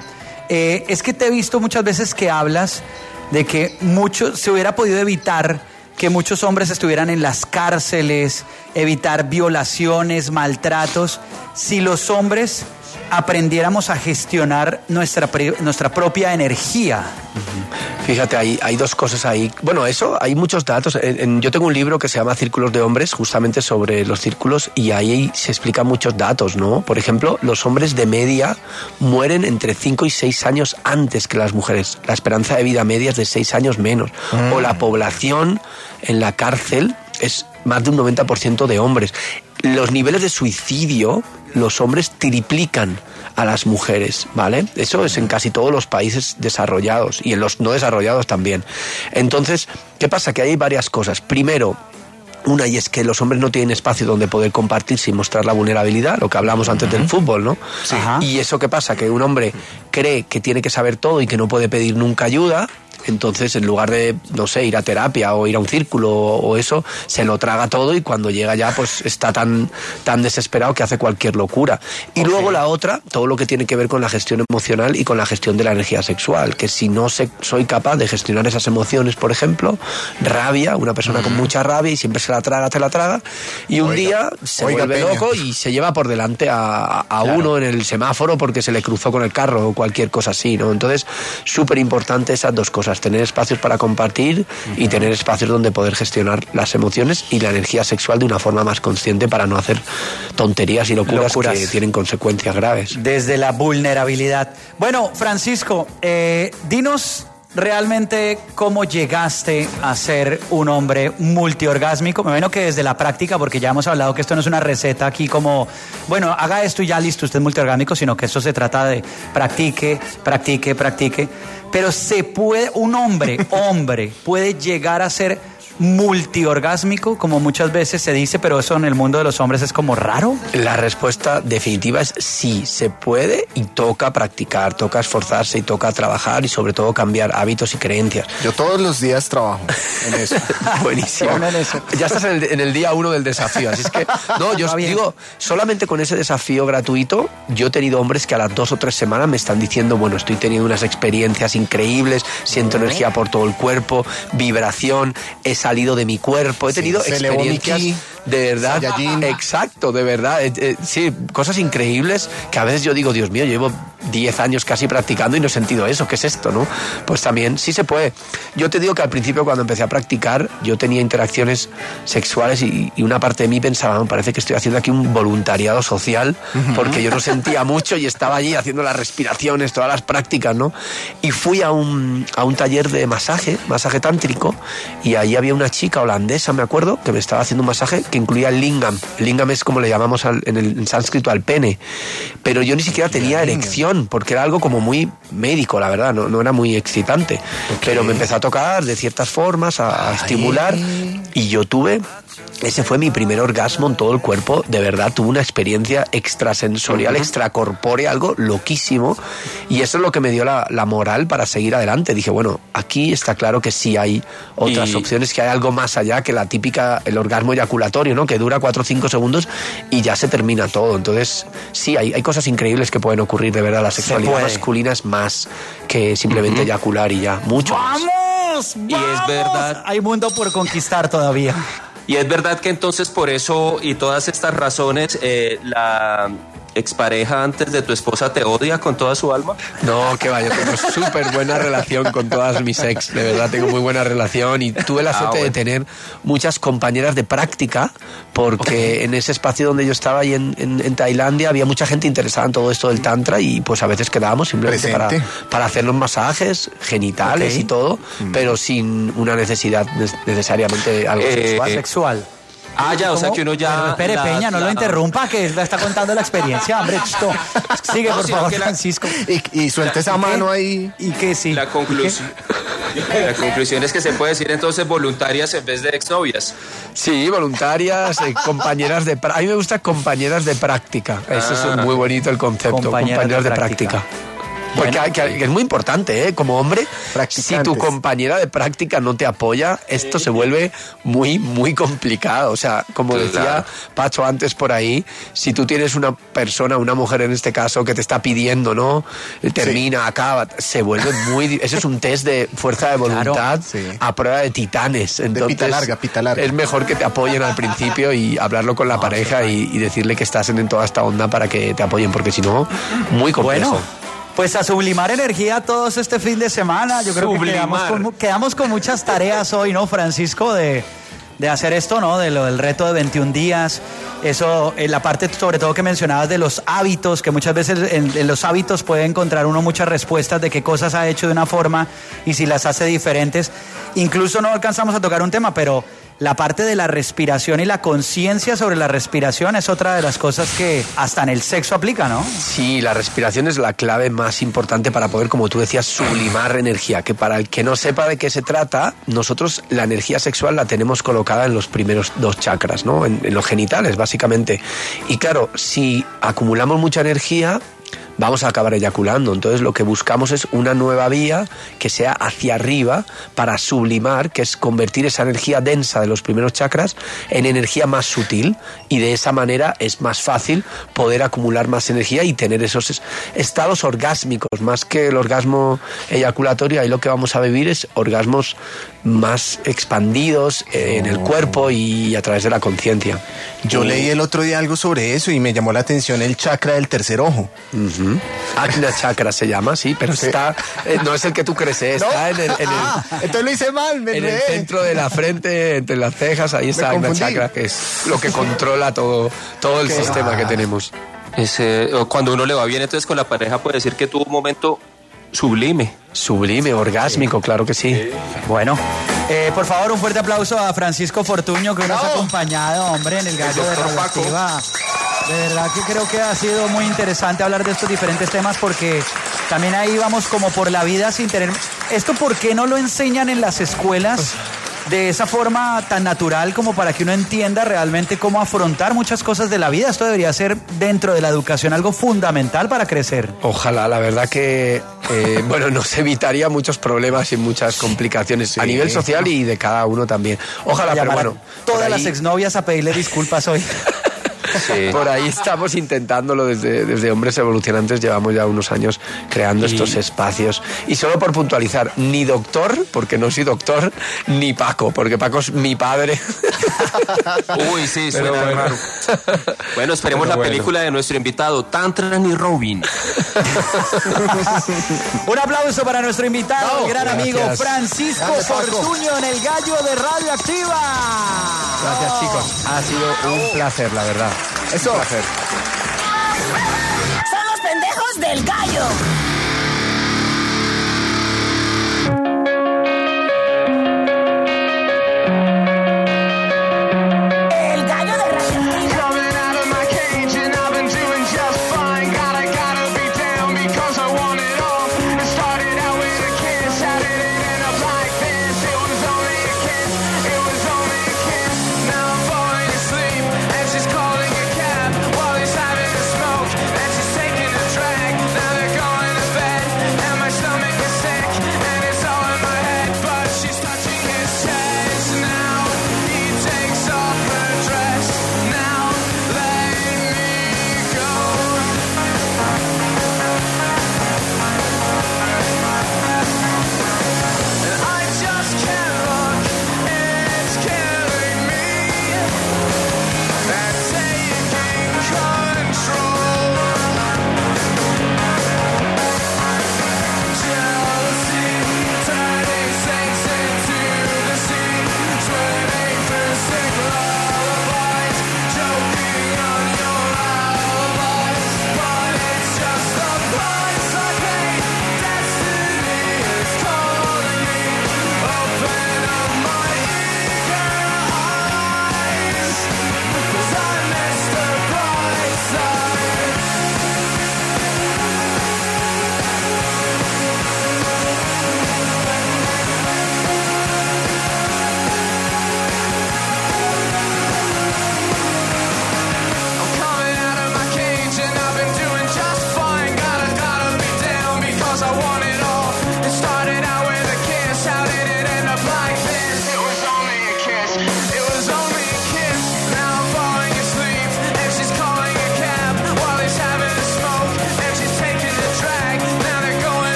S13: Es que te he visto muchas veces que hablas de que se hubiera podido evitar que muchos hombres estuvieran en las cárceles, evitar violaciones, maltratos, si los hombres aprendiéramos a gestionar nuestra propia energía.
S15: Fíjate, hay dos cosas ahí. Bueno, eso, hay muchos datos. Yo tengo un libro que se llama Círculos de Hombres, justamente sobre los círculos, y ahí se explican muchos datos, ¿no? Por ejemplo, los hombres de media mueren entre 5 y 6 años antes que las mujeres. La esperanza de vida media es de 6 años menos. O la población en la cárcel es más de un 90% de hombres. Los niveles de suicidio, los hombres triplican a las mujeres, ¿vale? Eso es en casi todos los países desarrollados y en los no desarrollados también. Entonces, ¿qué pasa? Que hay varias cosas. Primero, una, y es que los hombres no tienen espacio donde poder compartirse y mostrar la vulnerabilidad, lo que hablamos antes del fútbol, ¿no? Sí. Y eso, ¿qué pasa? Que un hombre cree que tiene que saber todo y que no puede pedir nunca ayuda. Entonces, en lugar de, ir a terapia o ir a un círculo o eso, se lo traga todo y cuando llega ya, pues está tan desesperado que hace cualquier locura. Y luego la otra, todo lo que tiene que ver con la gestión emocional y con la gestión de la energía sexual, que si no soy capaz de gestionar esas emociones, por ejemplo, rabia, una persona con mucha rabia y siempre se la traga, y un día se vuelve loco y se lleva por delante a uno en el semáforo porque se le cruzó con el carro o cualquier cosa así, ¿no? Entonces, súper importante esas dos cosas. Tener espacios para compartir y tener espacios donde poder gestionar las emociones y la energía sexual de una forma más consciente para no hacer tonterías y locuras que tienen consecuencias graves.
S13: Desde la vulnerabilidad. Bueno, Francisco, dinos realmente cómo llegaste a ser un hombre multiorgásmico. Me imagino que desde la práctica, porque ya hemos hablado que esto no es una receta aquí como, bueno, haga esto y ya listo, usted es multiorgásmico, sino que esto se trata de practique. Pero se puede, un hombre puede llegar a ser multiorgásmico, como muchas veces se dice, pero eso en el mundo de los hombres es como raro.
S15: La respuesta definitiva es sí, se puede y toca practicar, toca esforzarse y toca trabajar y sobre todo cambiar hábitos y creencias.
S3: Yo todos los días trabajo en eso.
S15: Buenísimo. Ya estás en el día 1 del desafío, así es que, no, yo digo, solamente con ese desafío gratuito, yo he tenido hombres que a las 2 o 3 semanas me están diciendo, bueno, estoy teniendo unas experiencias increíbles, siento energía por todo el cuerpo, vibración, he salido de mi cuerpo, he tenido experiencias de verdad, exacto, de verdad, sí, cosas increíbles que a veces yo digo, Dios mío, llevo 10 años casi practicando y no he sentido eso, ¿qué es esto, no? Pues también sí se puede. Yo te digo que al principio cuando empecé a practicar, yo tenía interacciones sexuales y una parte de mí pensaba, me parece que estoy haciendo aquí un voluntariado social, porque yo no sentía mucho y estaba allí haciendo las respiraciones, todas las prácticas, ¿no? Y fui a un taller de masaje tántrico, y ahí había una chica holandesa, me acuerdo, que me estaba haciendo un masaje que incluía el lingam. El lingam es como le llamamos en sánscrito al pene, pero yo ni siquiera tenía erección, porque era algo como muy médico, la verdad, no era muy excitante. Pero me empezó a tocar de ciertas formas, a estimular, y yo tuve... Ese fue mi primer orgasmo en todo el cuerpo, de verdad, tuve una experiencia extrasensorial, extracorpórea, algo loquísimo, y eso es lo que me dio la moral para seguir adelante. Dije, bueno, aquí está claro que sí hay otras opciones, que hay algo más allá que la típica, el orgasmo eyaculatorio, ¿no? Que dura 4 o 5 segundos y ya se termina todo. Entonces, sí, hay cosas increíbles que pueden ocurrir, de verdad. La sexualidad masculina es más que simplemente eyacular y ya, mucho más.
S13: ¡Vamos!
S14: Y es verdad.
S13: Hay mundo por conquistar todavía.
S14: Y es verdad que entonces por eso y todas estas razones la expareja antes de tu esposa te odia con toda su alma.
S15: No, que vaya, tengo súper buena relación con todas mis ex, de verdad tengo muy buena relación, y tuve la suerte de tener muchas compañeras de práctica, porque en ese espacio donde yo estaba ahí en Tailandia había mucha gente interesada en todo esto del tantra, y pues a veces quedábamos simplemente para hacernos masajes genitales y todo, pero sin una necesidad necesariamente algo
S13: sexual.
S14: Ya, o sea que uno ya...
S13: Espere, Peña, no lo interrumpa, que está contando la experiencia, hombre. Sigue, por favor, Francisco.
S3: Y suelta esa mano ahí.
S13: ¿Y qué sí?
S14: La conclusión es que se puede decir entonces voluntarias en vez de exnovias.
S15: Sí, voluntarias, compañeras de... A mí me gusta compañeras de práctica. Eso es muy bonito el concepto, compañeras de práctica. Porque que es muy importante, como hombre, si tu compañera de práctica no te apoya, esto se vuelve muy, muy complicado. O sea, como decía Pacho antes por ahí, si tú tienes una persona, una mujer en este caso, que te está pidiendo, ¿no? Termina, acaba, se vuelve muy... Eso es un test de fuerza de voluntad a prueba de titanes. Entonces,
S3: de pita larga.
S15: Es mejor que te apoyen al principio y hablarlo con la pareja y decirle que estás en toda esta onda para que te apoyen, porque si no, muy complejo.
S13: Bueno. Pues a sublimar energía todos este fin de semana. Yo creo que quedamos con muchas tareas hoy, ¿no, Francisco? De hacer esto, ¿no? Del reto de 21 días. Eso, en la parte sobre todo que mencionabas de los hábitos, que muchas veces en los hábitos puede encontrar uno muchas respuestas de qué cosas ha hecho de una forma y si las hace diferentes. Incluso no alcanzamos a tocar un tema, pero la parte de la respiración y la conciencia sobre la respiración es otra de las cosas que hasta en el sexo aplica, ¿no?
S15: Sí, la respiración es la clave más importante para poder, como tú decías, sublimar energía. Que para el que no sepa de qué se trata, nosotros la energía sexual la tenemos colocada en los primeros 2 chakras, ¿no? En los genitales, básicamente. Y claro, si acumulamos mucha energía, vamos a acabar eyaculando. Entonces lo que buscamos es una nueva vía que sea hacia arriba para sublimar, que es convertir esa energía densa de los primeros chakras en energía más sutil, y de esa manera es más fácil poder acumular más energía y tener esos estados orgásmicos, más que el orgasmo eyaculatorio. Ahí lo que vamos a vivir es orgasmos más expandidos en el cuerpo y a través de la conciencia.
S3: Yo leí el otro día algo sobre eso y me llamó la atención el chakra del tercer ojo.
S15: Ajna chakra se llama, sí, pero está no es el que tú crees, está en el
S3: entonces lo hice mal,
S15: en el centro de la frente, entre las cejas, ahí está Ajna chakra, que es lo que controla todo el sistema que tenemos.
S14: Cuando uno le va bien entonces con la pareja, puede decir que tuvo un momento Sublime.
S15: Sublime, orgásmico, claro que sí.
S13: Bueno, por favor, un fuerte aplauso a Francisco Fortuño, que nos ha acompañado, hombre, en el gallo de Radioactiva. De verdad que creo que ha sido muy interesante hablar de estos diferentes temas, porque también ahí vamos como por la vida sin tener... ¿Esto por qué no lo enseñan en las escuelas de esa forma tan natural como para que uno entienda realmente cómo afrontar muchas cosas de la vida? Esto debería ser dentro de la educación algo fundamental para crecer.
S15: Ojalá, la verdad que, bueno, nos evitaría muchos problemas y muchas complicaciones a nivel social y de cada uno también. Ojalá, pero bueno.
S13: Todas las exnovias a pedirle disculpas hoy.
S15: Sí. Por ahí estamos intentándolo desde Hombres Evolucionantes, llevamos ya unos años creando estos espacios. Y solo por puntualizar, ni doctor, porque no soy doctor, ni Paco, porque Paco es mi padre.
S14: Uy, sí, suena raro. Bueno, esperemos la película de nuestro invitado, Tantran y Robin.
S13: Un aplauso para nuestro invitado, el gran amigo Francisco Fortuño en el gallo de Radioactiva.
S15: Gracias, chicos. Ha sido un placer, la verdad.
S13: Eso.
S15: Un placer.
S6: Son los pendejos del gallo.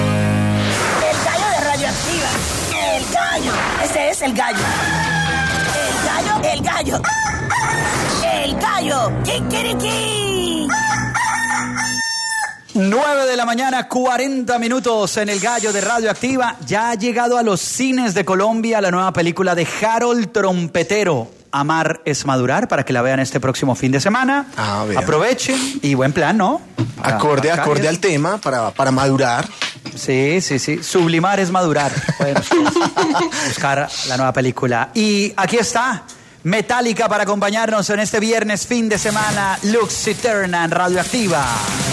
S6: El gallo. gallo. El gallo. ¡Kikiriki!
S13: 9 de la mañana, 40 minutos en el Gallo de Radioactiva. Ya ha llegado a los cines de Colombia la nueva película de Harold Trompetero, Amar es Madurar, para que la vean este próximo fin de semana. Aprovechen y buen plan, ¿no?
S3: Acorde al tema, para madurar.
S13: Sí. Sublimar es madurar. Pueden buscar la nueva película. Y aquí está Metallica para acompañarnos en este viernes fin de semana. Lux Eterna en Radioactiva.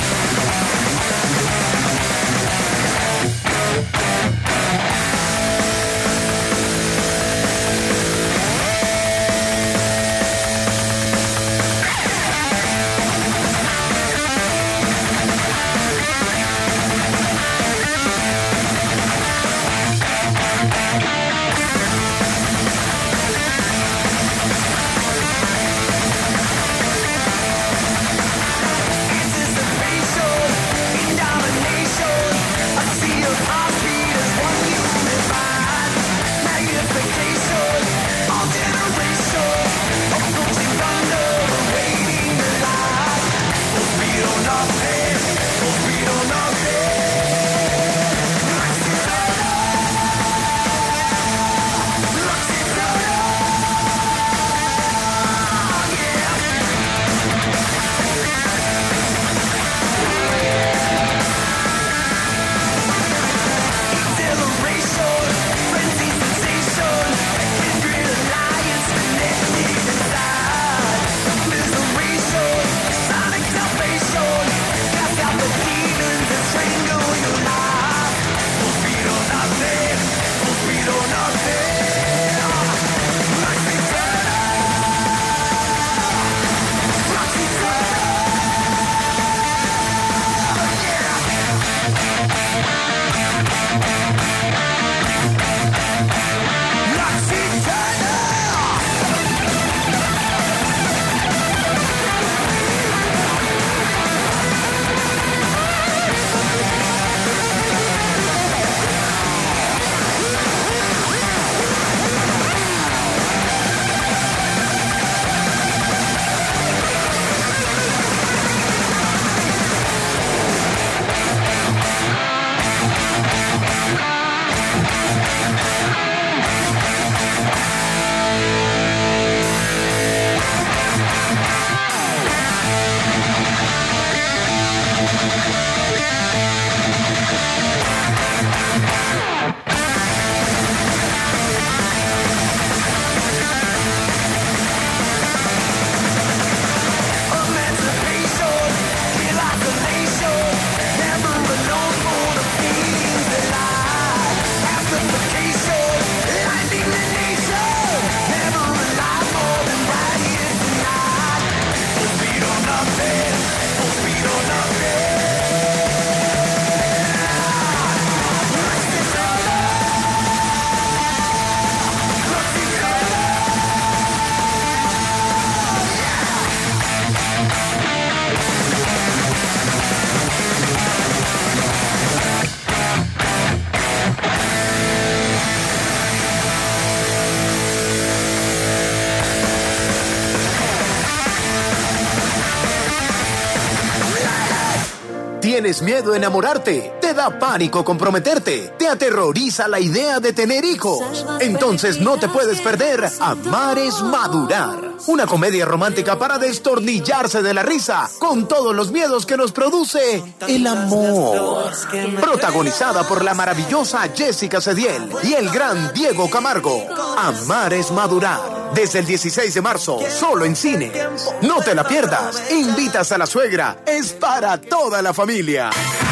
S17: ¿Tienes miedo a enamorarte? ¿Te da pánico comprometerte? ¿Te aterroriza la idea de tener hijos? Entonces no te puedes perder Amar es Madurar. Una comedia romántica para destornillarse de la risa con todos los miedos que nos produce el amor. Protagonizada por la maravillosa Jessica Cediel y el gran Diego Camargo. Amar es Madurar. Desde el 16 de marzo, solo en cines. No te la pierdas. Invitas a la suegra. Es para toda la familia.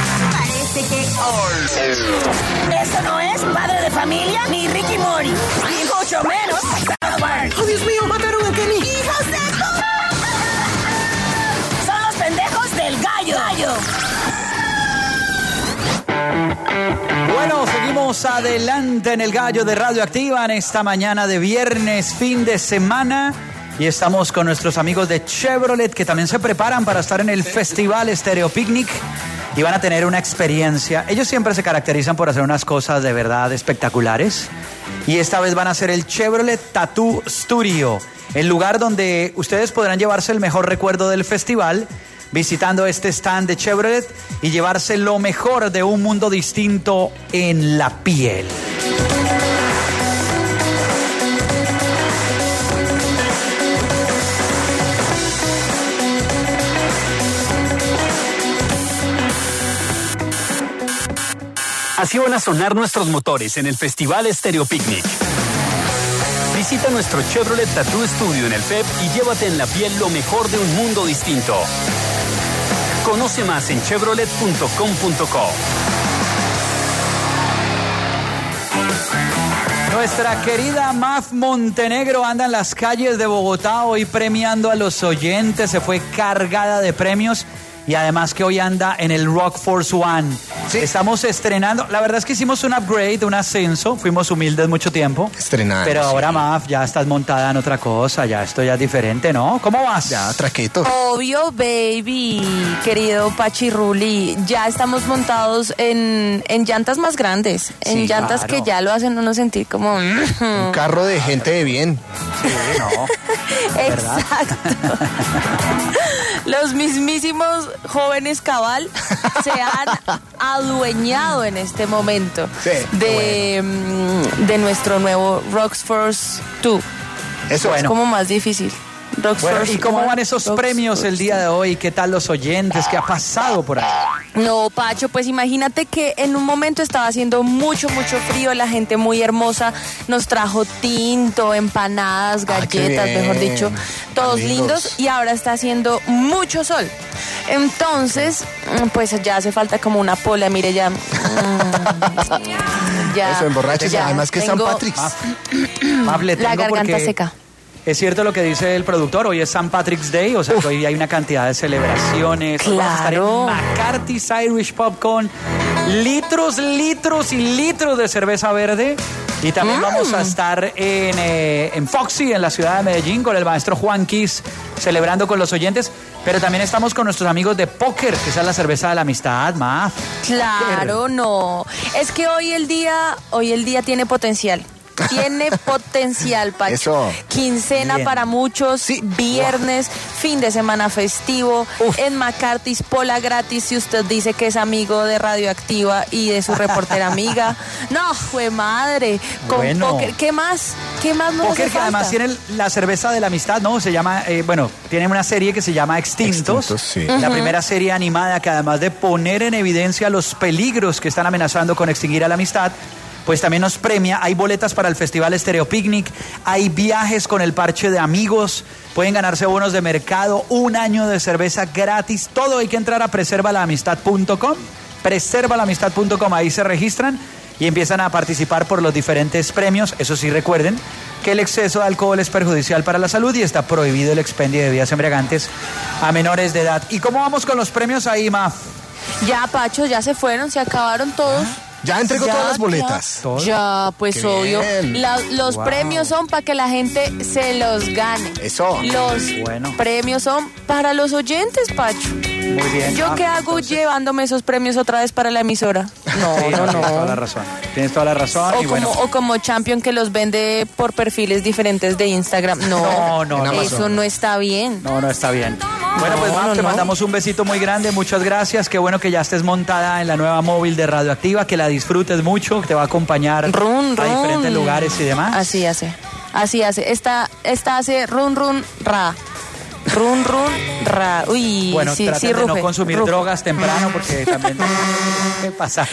S6: Parece que eso no es Padre de Familia ni Ricky Mori, ni mucho menos South Park.
S8: ¡Oh, Dios mío! ¡Mataron a Kenny!
S6: ¡Hijos de tu! Son los pendejos del gallo.
S13: Bueno, seguimos adelante en el Gallo de Radioactiva en esta mañana de viernes, fin de semana. Y estamos con nuestros amigos de Chevrolet, que también se preparan para estar en el Festival Stereo Picnic y van a tener una experiencia. Ellos siempre se caracterizan por hacer unas cosas de verdad espectaculares. Y esta vez van a hacer el Chevrolet Tattoo Studio, el lugar donde ustedes podrán llevarse el mejor recuerdo del festival, visitando este stand de Chevrolet y llevarse lo mejor de un mundo distinto en la piel.
S18: Así van a sonar nuestros motores en el Festival Estéreo Picnic. Visita nuestro Chevrolet Tattoo Studio en el FEP y llévate en la piel lo mejor de un mundo distinto. Conoce más en chevrolet.com.co.
S13: Nuestra querida Maf Montenegro anda en las calles de Bogotá hoy premiando a los oyentes. Se fue cargada de premios. Y además que hoy anda en el Rock Force One. ¿Sí? Estamos estrenando. La verdad es que hicimos un upgrade, un ascenso. Fuimos humildes mucho tiempo.
S3: Estrenando.
S13: Pero ahora, Maf, ya estás montada en otra cosa. Ya esto ya es diferente, ¿no? ¿Cómo vas?
S3: Ya, traqueto.
S19: Obvio, baby, querido Pachirruli. Ya estamos montados en llantas más grandes. En
S3: Sí,
S19: llantas
S3: claro.
S19: que ya lo hacen uno sentir como...
S3: Un carro de gente de bien.
S13: Sí, no.
S19: Exacto. Los mismísimos jóvenes cabal se han adueñado en este momento de nuestro nuevo Rockforce 2.
S3: Eso
S19: es como más difícil.
S13: Bueno, ¿y cómo van esos premios el día de hoy? ¿Qué tal los oyentes? ¿Qué ha pasado por ahí?
S19: No, Pacho, pues imagínate que en un momento estaba haciendo mucho frío, la gente muy hermosa nos trajo tinto, empanadas, galletas, mejor dicho, todos lindos, y ahora está haciendo mucho sol. Entonces, pues ya hace falta como una pola, mire ya. Ya
S3: eso, emborraches, además que San Patrick's.
S19: La garganta seca.
S13: Es cierto lo que dice el productor, hoy es St. Patrick's Day, o sea que hoy hay una cantidad de celebraciones.
S19: Claro.
S13: Vamos a estar en McCarthy's Irish Pub con litros y litros de cerveza verde. Y también vamos a estar en Foxy, en la ciudad de Medellín, con el maestro Juan Kiss, celebrando con los oyentes. Pero también estamos con nuestros amigos de Póker, que esa es la cerveza de la amistad, Maf.
S19: Claro, no. Es que hoy el día tiene potencial. Tiene potencial, Pacho.
S3: Eso.
S19: Quincena
S3: Bien.
S19: para muchos, viernes, fin de semana festivo, en McCarthy's, pola gratis si usted dice que es amigo de Radioactiva y de su reportera amiga. No, jue madre, con
S13: Bueno.
S19: Póker. ¿Qué más? ¿Qué más nos
S13: Póker,
S19: hace
S13: que además
S19: falta?
S13: tiene la cerveza de la amistad, ¿no? Se llama, tiene una serie que se llama Extintos.
S3: Sí.
S13: La primera serie animada que además de poner en evidencia los peligros que están amenazando con extinguir a la amistad, pues también nos premia. Hay boletas para el Festival Estéreo Picnic, hay viajes con el parche de amigos, pueden ganarse bonos de mercado, 1 año de cerveza gratis, todo. Hay que entrar a preservalamistad.com, preservalamistad.com, ahí se registran y empiezan a participar por los diferentes premios. Eso sí, recuerden que el exceso de alcohol es perjudicial para la salud y está prohibido el expendio de bebidas embriagantes a menores de edad. ¿Y cómo vamos con los premios ahí, Maf?
S19: Ya, Pacho, ya se fueron, se acabaron todos.
S3: Ya entregó todas las boletas.
S19: Ya, pues
S3: Qué
S19: obvio.
S3: bien.
S19: Los
S3: Wow.
S19: premios son para que la gente se los gane.
S3: Eso.
S19: Los premios son para los oyentes, Pacho.
S13: Muy bien.
S19: ¿Yo qué hago llevándome esos premios otra vez para la emisora? No,
S13: Sí,
S19: no,
S13: Tienes toda
S19: no.
S13: la razón. Tienes toda la razón.
S19: O
S13: y bueno,
S19: como Champion que los vende por perfiles diferentes de Instagram. No, eso no está bien.
S13: no está bien. Bueno, pues Maf, te mandamos un besito muy grande, muchas gracias. Qué bueno que ya estés montada en la nueva móvil de Radioactiva, que la disfrutes mucho, que te va a acompañar a diferentes lugares y demás.
S19: Así hace. Esta hace run, ra. Run, ra. Uy,
S13: Bueno,
S19: sí,
S13: traten
S19: sí,
S13: de no
S19: ruge,
S13: consumir
S19: ruge.
S13: drogas temprano porque también puede pasar.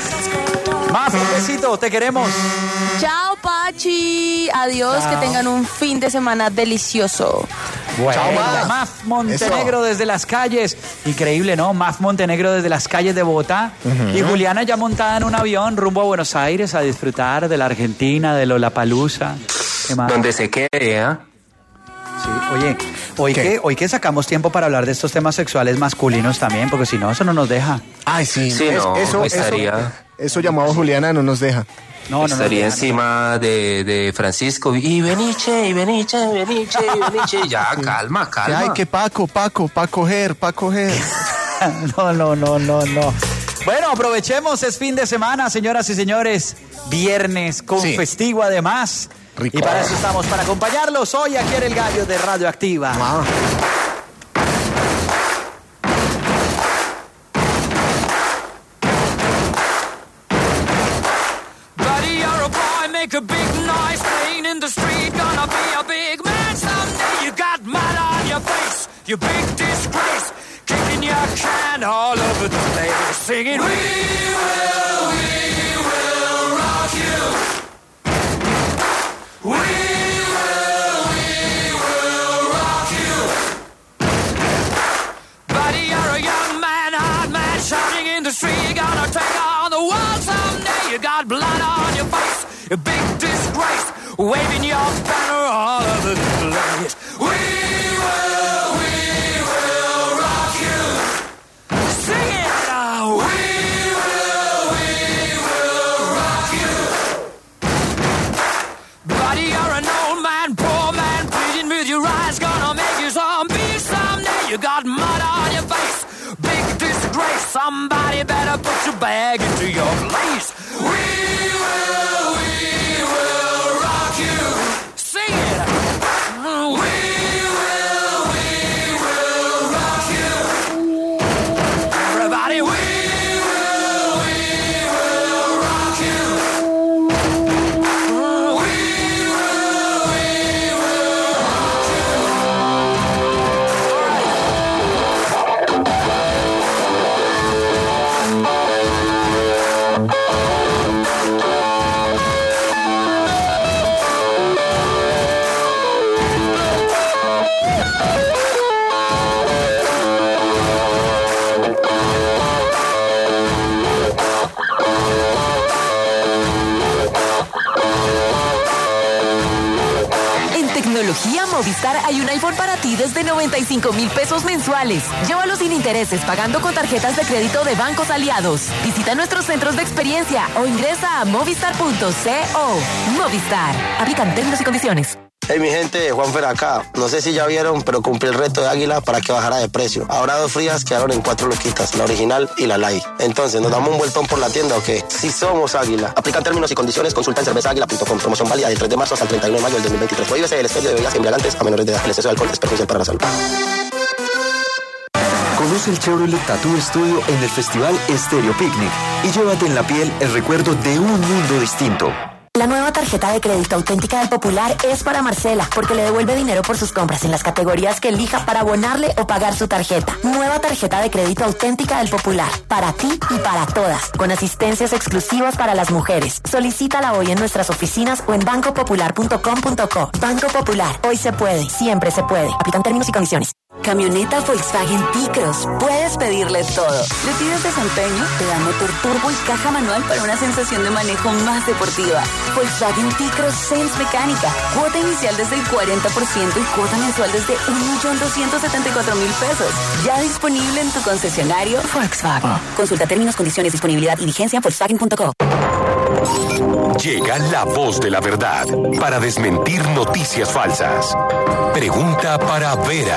S13: Maf, un besito, te queremos.
S19: Chao, Pachi. Adiós,
S13: Chao.
S19: que tengan un fin de semana delicioso.
S13: Bueno,
S3: Chao, Maf.
S13: Maf Montenegro desde las calles. Increíble, ¿no? Maf Montenegro desde las calles de Bogotá. Y Juliana ya montada en un avión rumbo a Buenos Aires a disfrutar de la Argentina, de Lollapalooza. ¿Qué más?
S14: Donde se quede, ¿eh?
S13: Sí, oye, hoy que sacamos tiempo para hablar de estos temas sexuales masculinos también, porque si no, eso no nos deja.
S3: Ay, sí.
S14: Sí, no, estaría...
S3: Eso llamado Juliana no nos deja.
S14: Estaría encima de Francisco y Beniche. Ya, calma.
S3: Ay, que Paco, pa' coger.
S13: No. Bueno, aprovechemos, es fin de semana, señoras y señores. Viernes con festivo además. Rico. Y para eso estamos, para acompañarlos hoy aquí en El Gallo de Radioactiva.
S20: Buddy, you're a boy, make a big noise, playing in the street, gonna be a big man someday. You got mud on your face, you big disgrace, kicking your can all over the place, singing, we will rock you. We will rock you. Buddy, you're a young man, hard man, shouting in the street, you're gonna take on the world someday. You got blood on your face, a big disgrace, waving your banner all over the place. We will rock you. Sing it now. We will rock you. Buddy, you're an old man, poor man, pleading with your eyes, gonna make you zombie someday. You got mud on your face, big disgrace. Somebody better put your bag into your place. We will rock you. Sing it. We will rock you. Everybody, we will rock you. We will rock you.
S5: En Tecnología Movistar hay un iPhone para ti desde 95,000 pesos mensuales. Llévalo sin intereses pagando con tarjetas de crédito de bancos aliados. Visita nuestros centros de experiencia o ingresa a movistar.co. Movistar. Aplican términos y condiciones.
S21: Hey mi gente, Juanfer acá. No sé si ya vieron, pero cumplí el reto de Águila para que bajara de precio. Ahora 2 frías quedaron en 4 luquitas, la original y la light. Entonces, ¿nos damos un vueltón por la tienda o qué? Sí somos Águila. Aplican términos y condiciones, consulta en cervezaaguila.com. Promoción válida del 3 de marzo hasta el 31 de mayo del 2023. Prohíbese el expendio de bebidas embriagantes a menores de edad. El exceso de alcohol es perjudicial para la salud.
S4: Conoce el Chevrolet Tattoo Studio en el Festival Estéreo Picnic y llévate en la piel el recuerdo de un mundo distinto.
S5: La nueva tarjeta de crédito auténtica del Popular es para Marcela, porque le devuelve dinero por sus compras en las categorías que elija para abonarle o pagar su tarjeta. Nueva tarjeta de crédito auténtica del Popular, para ti y para todas, con asistencias exclusivas para las mujeres. Solicítala hoy en nuestras oficinas o en bancopopular.com.co. Banco Popular, hoy se puede, siempre se puede. Aplican términos y condiciones.
S22: Camioneta Volkswagen T-Cross. Puedes pedirle todo. Le pides desempeño, te da motor turbo y caja manual para una sensación de manejo más deportiva. Volkswagen T-Cross Sense Mecánica. Cuota inicial desde el 40% y cuota mensual desde 1.274.000 pesos. Ya disponible en tu concesionario Volkswagen. Consulta términos, condiciones, disponibilidad y vigencia en Volkswagen.co.
S23: Llega la voz de la verdad para desmentir noticias falsas. Pregunta para Vera.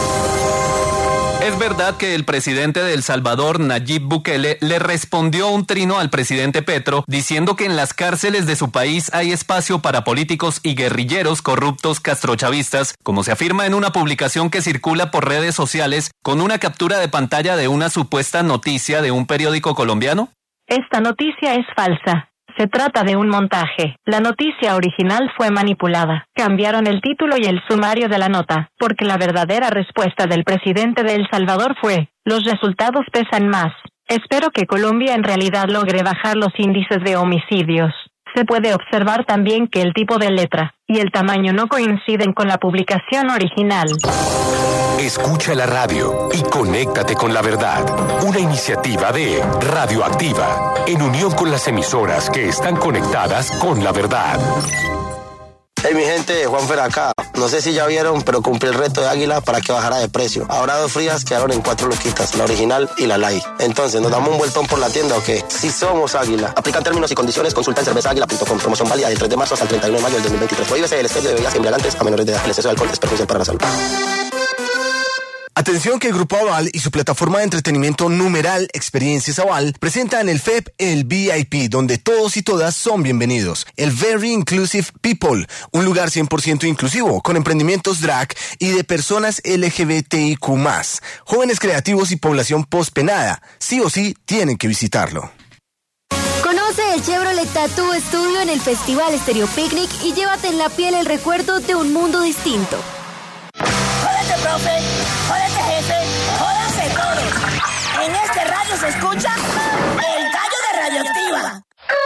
S14: ¿Es verdad que el presidente de El Salvador, Nayib Bukele, le respondió un trino al presidente Petro diciendo que en las cárceles de su país hay espacio para políticos y guerrilleros corruptos castrochavistas, como se afirma en una publicación que circula por redes sociales con una captura de pantalla de una supuesta noticia de un periódico colombiano?
S24: Esta noticia es falsa. Se trata de un montaje. La noticia original fue manipulada. Cambiaron el título y el sumario de la nota, porque la verdadera respuesta del presidente de El Salvador fue: los resultados pesan más. Espero que Colombia en realidad logre bajar los índices de homicidios. Se puede observar también que el tipo de letra y el tamaño no coinciden con la publicación original.
S23: Escucha la radio y conéctate con la verdad. Una iniciativa de Radioactiva, en unión con las emisoras que están conectadas con la verdad.
S21: Hey mi gente, Juanfer acá. No sé si ya vieron, pero cumplí el reto de Águila para que bajara de precio. Ahora 2 frías quedaron en 4 luquitas, la original y la light. Entonces, ¿nos damos un vueltón por la tienda o qué? Sí somos Águila. Aplican términos y condiciones, consulta en cervezaaguila.com. Promoción válida del 3 de marzo hasta el 31 de mayo del 2023. Prohíbese el expendio de bebidas embriagantes a menores de edad. El exceso de alcohol es perjudicial para la salud.
S3: Atención que el Grupo Aval y su plataforma de entretenimiento numeral Experiencias Aval presentan el FEP El VIP, donde todos y todas son bienvenidos. El Very Inclusive People, un lugar 100% inclusivo, con emprendimientos drag y de personas LGBTIQ+. Jóvenes creativos y población pospenada. Sí o sí tienen que visitarlo.
S1: Conoce el Chevrolet Tattoo Studio en el Festival Estéreo Picnic y llévate en la piel el recuerdo de un mundo distinto.
S6: ¡Jódete, profe! ¡Jódete, jefe! ¡Jódanse todos! En este radio se escucha El Gallo de Radioactiva.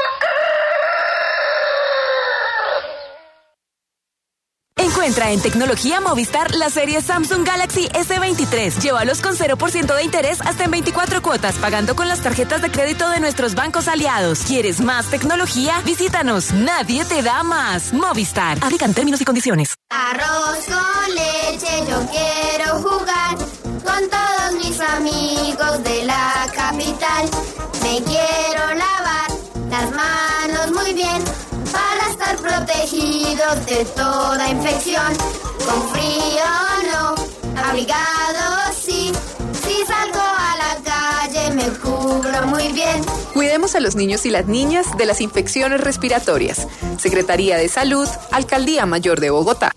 S2: Encuentra en Tecnología Movistar la serie Samsung Galaxy S23. Llévalos con 0% de interés hasta en 24 cuotas, pagando con las tarjetas de crédito de nuestros bancos aliados. ¿Quieres más tecnología? Visítanos. Nadie te da más. Movistar. Aplican términos y condiciones.
S1: Arroz con leche, yo quiero jugar con todos mis amigos de la capital. Me quiero lavar las manos muy bien para estar protegidos de toda infección. Con frío no, abrigado sí. Si salgo a la calle me cubro muy bien.
S7: Cuidemos a los niños y las niñas de las infecciones respiratorias. Secretaría de Salud, Alcaldía Mayor de Bogotá.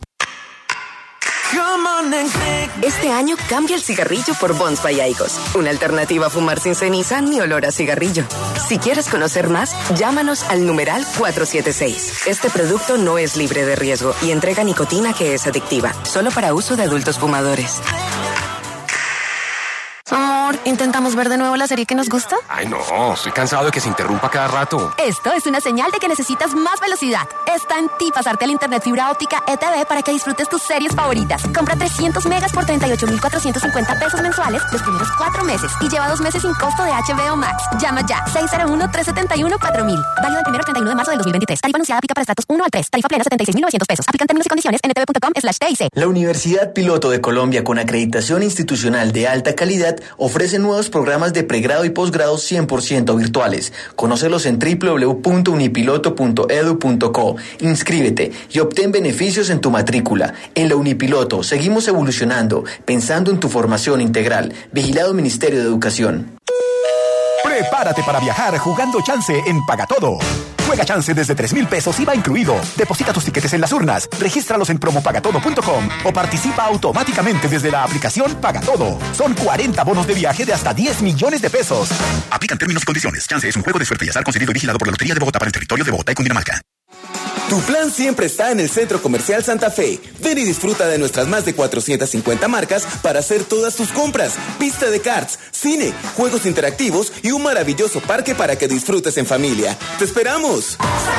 S9: Este año cambia el cigarrillo por Bonds by Aigos, una alternativa a fumar sin ceniza ni olor a cigarrillo. Si quieres conocer más, llámanos al numeral 476. Este producto no es libre de riesgo y entrega nicotina que es adictiva, solo para uso de adultos fumadores.
S5: Amor, ¿intentamos ver de nuevo la serie que nos gusta?
S10: Ay, no, estoy cansado de que se interrumpa cada rato.
S5: Esto es una señal de que necesitas más velocidad. Está en ti pasarte al internet fibra óptica ETV para que disfrutes tus series favoritas. Compra 300 megas por 38,450 pesos mensuales los primeros 4 meses y lleva 2 meses sin costo de HBO Max. Llama ya, 601-371-4000. Válido del 1 al 31 de marzo del 2023. Tarifa anunciada aplica para estratos 1 al 3. Tarifa plena 76,900 pesos. Aplican términos y condiciones en etv.com/TIC.
S25: La Universidad Piloto de Colombia, con acreditación institucional de alta calidad, ofrece nuevos programas de pregrado y posgrado 100% virtuales. Conócelos en www.unipiloto.edu.co. Inscríbete y obtén beneficios en tu matrícula. En la Unipiloto seguimos evolucionando, pensando en tu formación integral. Vigilado Ministerio de Educación.
S17: Prepárate para viajar jugando Chance en Pagatodo. Juega Chance desde 3,000 pesos IVA incluido. Deposita tus tiquetes en las urnas, regístralos en promopagatodo.com o participa automáticamente desde la aplicación Pagatodo. Son 40 bonos de viaje de hasta 10 millones de pesos.
S10: Aplican términos y condiciones. Chance es un juego de suerte y azar concedido y vigilado por la Lotería de Bogotá para el territorio de Bogotá y Cundinamarca.
S11: Tu plan siempre está en el Centro Comercial Santa Fe. Ven y disfruta de nuestras más de 450 marcas para hacer todas tus compras. Pista de karts, cine, juegos interactivos y un maravilloso parque para que disfrutes en familia. ¡Te esperamos!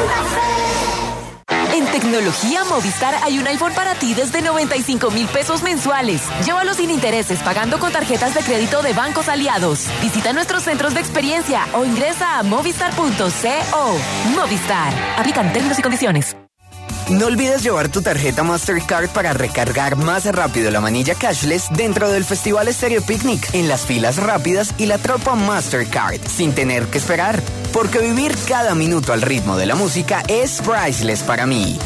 S2: En Tecnología Movistar hay un iPhone para ti desde 95,000 pesos mensuales. Llévalo sin intereses, pagando con tarjetas de crédito de bancos aliados. Visita nuestros centros de experiencia o ingresa a movistar.co. Movistar. Aplican términos y condiciones.
S9: No olvides llevar tu tarjeta Mastercard para recargar más rápido la manilla cashless dentro del Festival Estéreo Picnic, en las filas rápidas y la tropa Mastercard, sin tener que esperar. Porque vivir cada minuto al ritmo de la música es priceless para mí.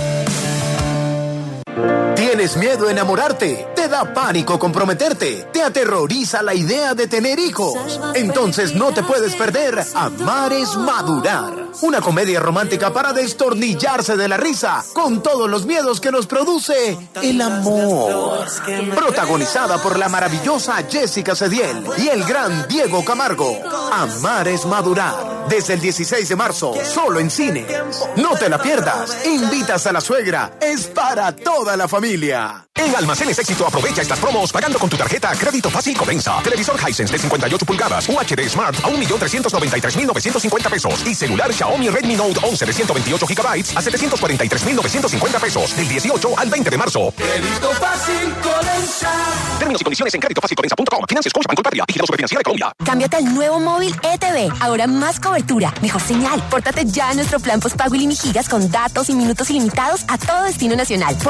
S17: ¿Tienes miedo a enamorarte? ¿Te da pánico comprometerte? ¿Te aterroriza la idea de tener hijos? Entonces no te puedes perder Amar es Madurar. Una comedia romántica para destornillarse de la risa con todos los miedos que nos produce el amor. Protagonizada por la maravillosa Jessica Cediel y el gran Diego Camargo. Amar es Madurar. Desde el 16 de marzo, solo en cines. No te la pierdas. Invitas a la suegra. Es para toda la familia.
S26: En Almacenes Éxito aprovecha estas promos pagando con tu tarjeta Crédito Fácil Codensa. Televisor Hisense de 58 pulgadas UHD Smart a 1,393,950 pesos. Y celular Xiaomi Redmi Note 11 de 128 GB a 743,950 pesos. Del 18 al 20 de marzo.
S20: Crédito Fácil Codensa.
S26: Términos y condiciones en creditofacilcodensa.com. Financias Scotiabank Colpatria. Vigilado Superfinanciera de Colombia.
S5: Cámbiate al nuevo móvil ETV. Ahora más cobertura, mejor señal. Pórtate ya a nuestro plan postpago y gigas con datos y minutos ilimitados a todo destino nacional.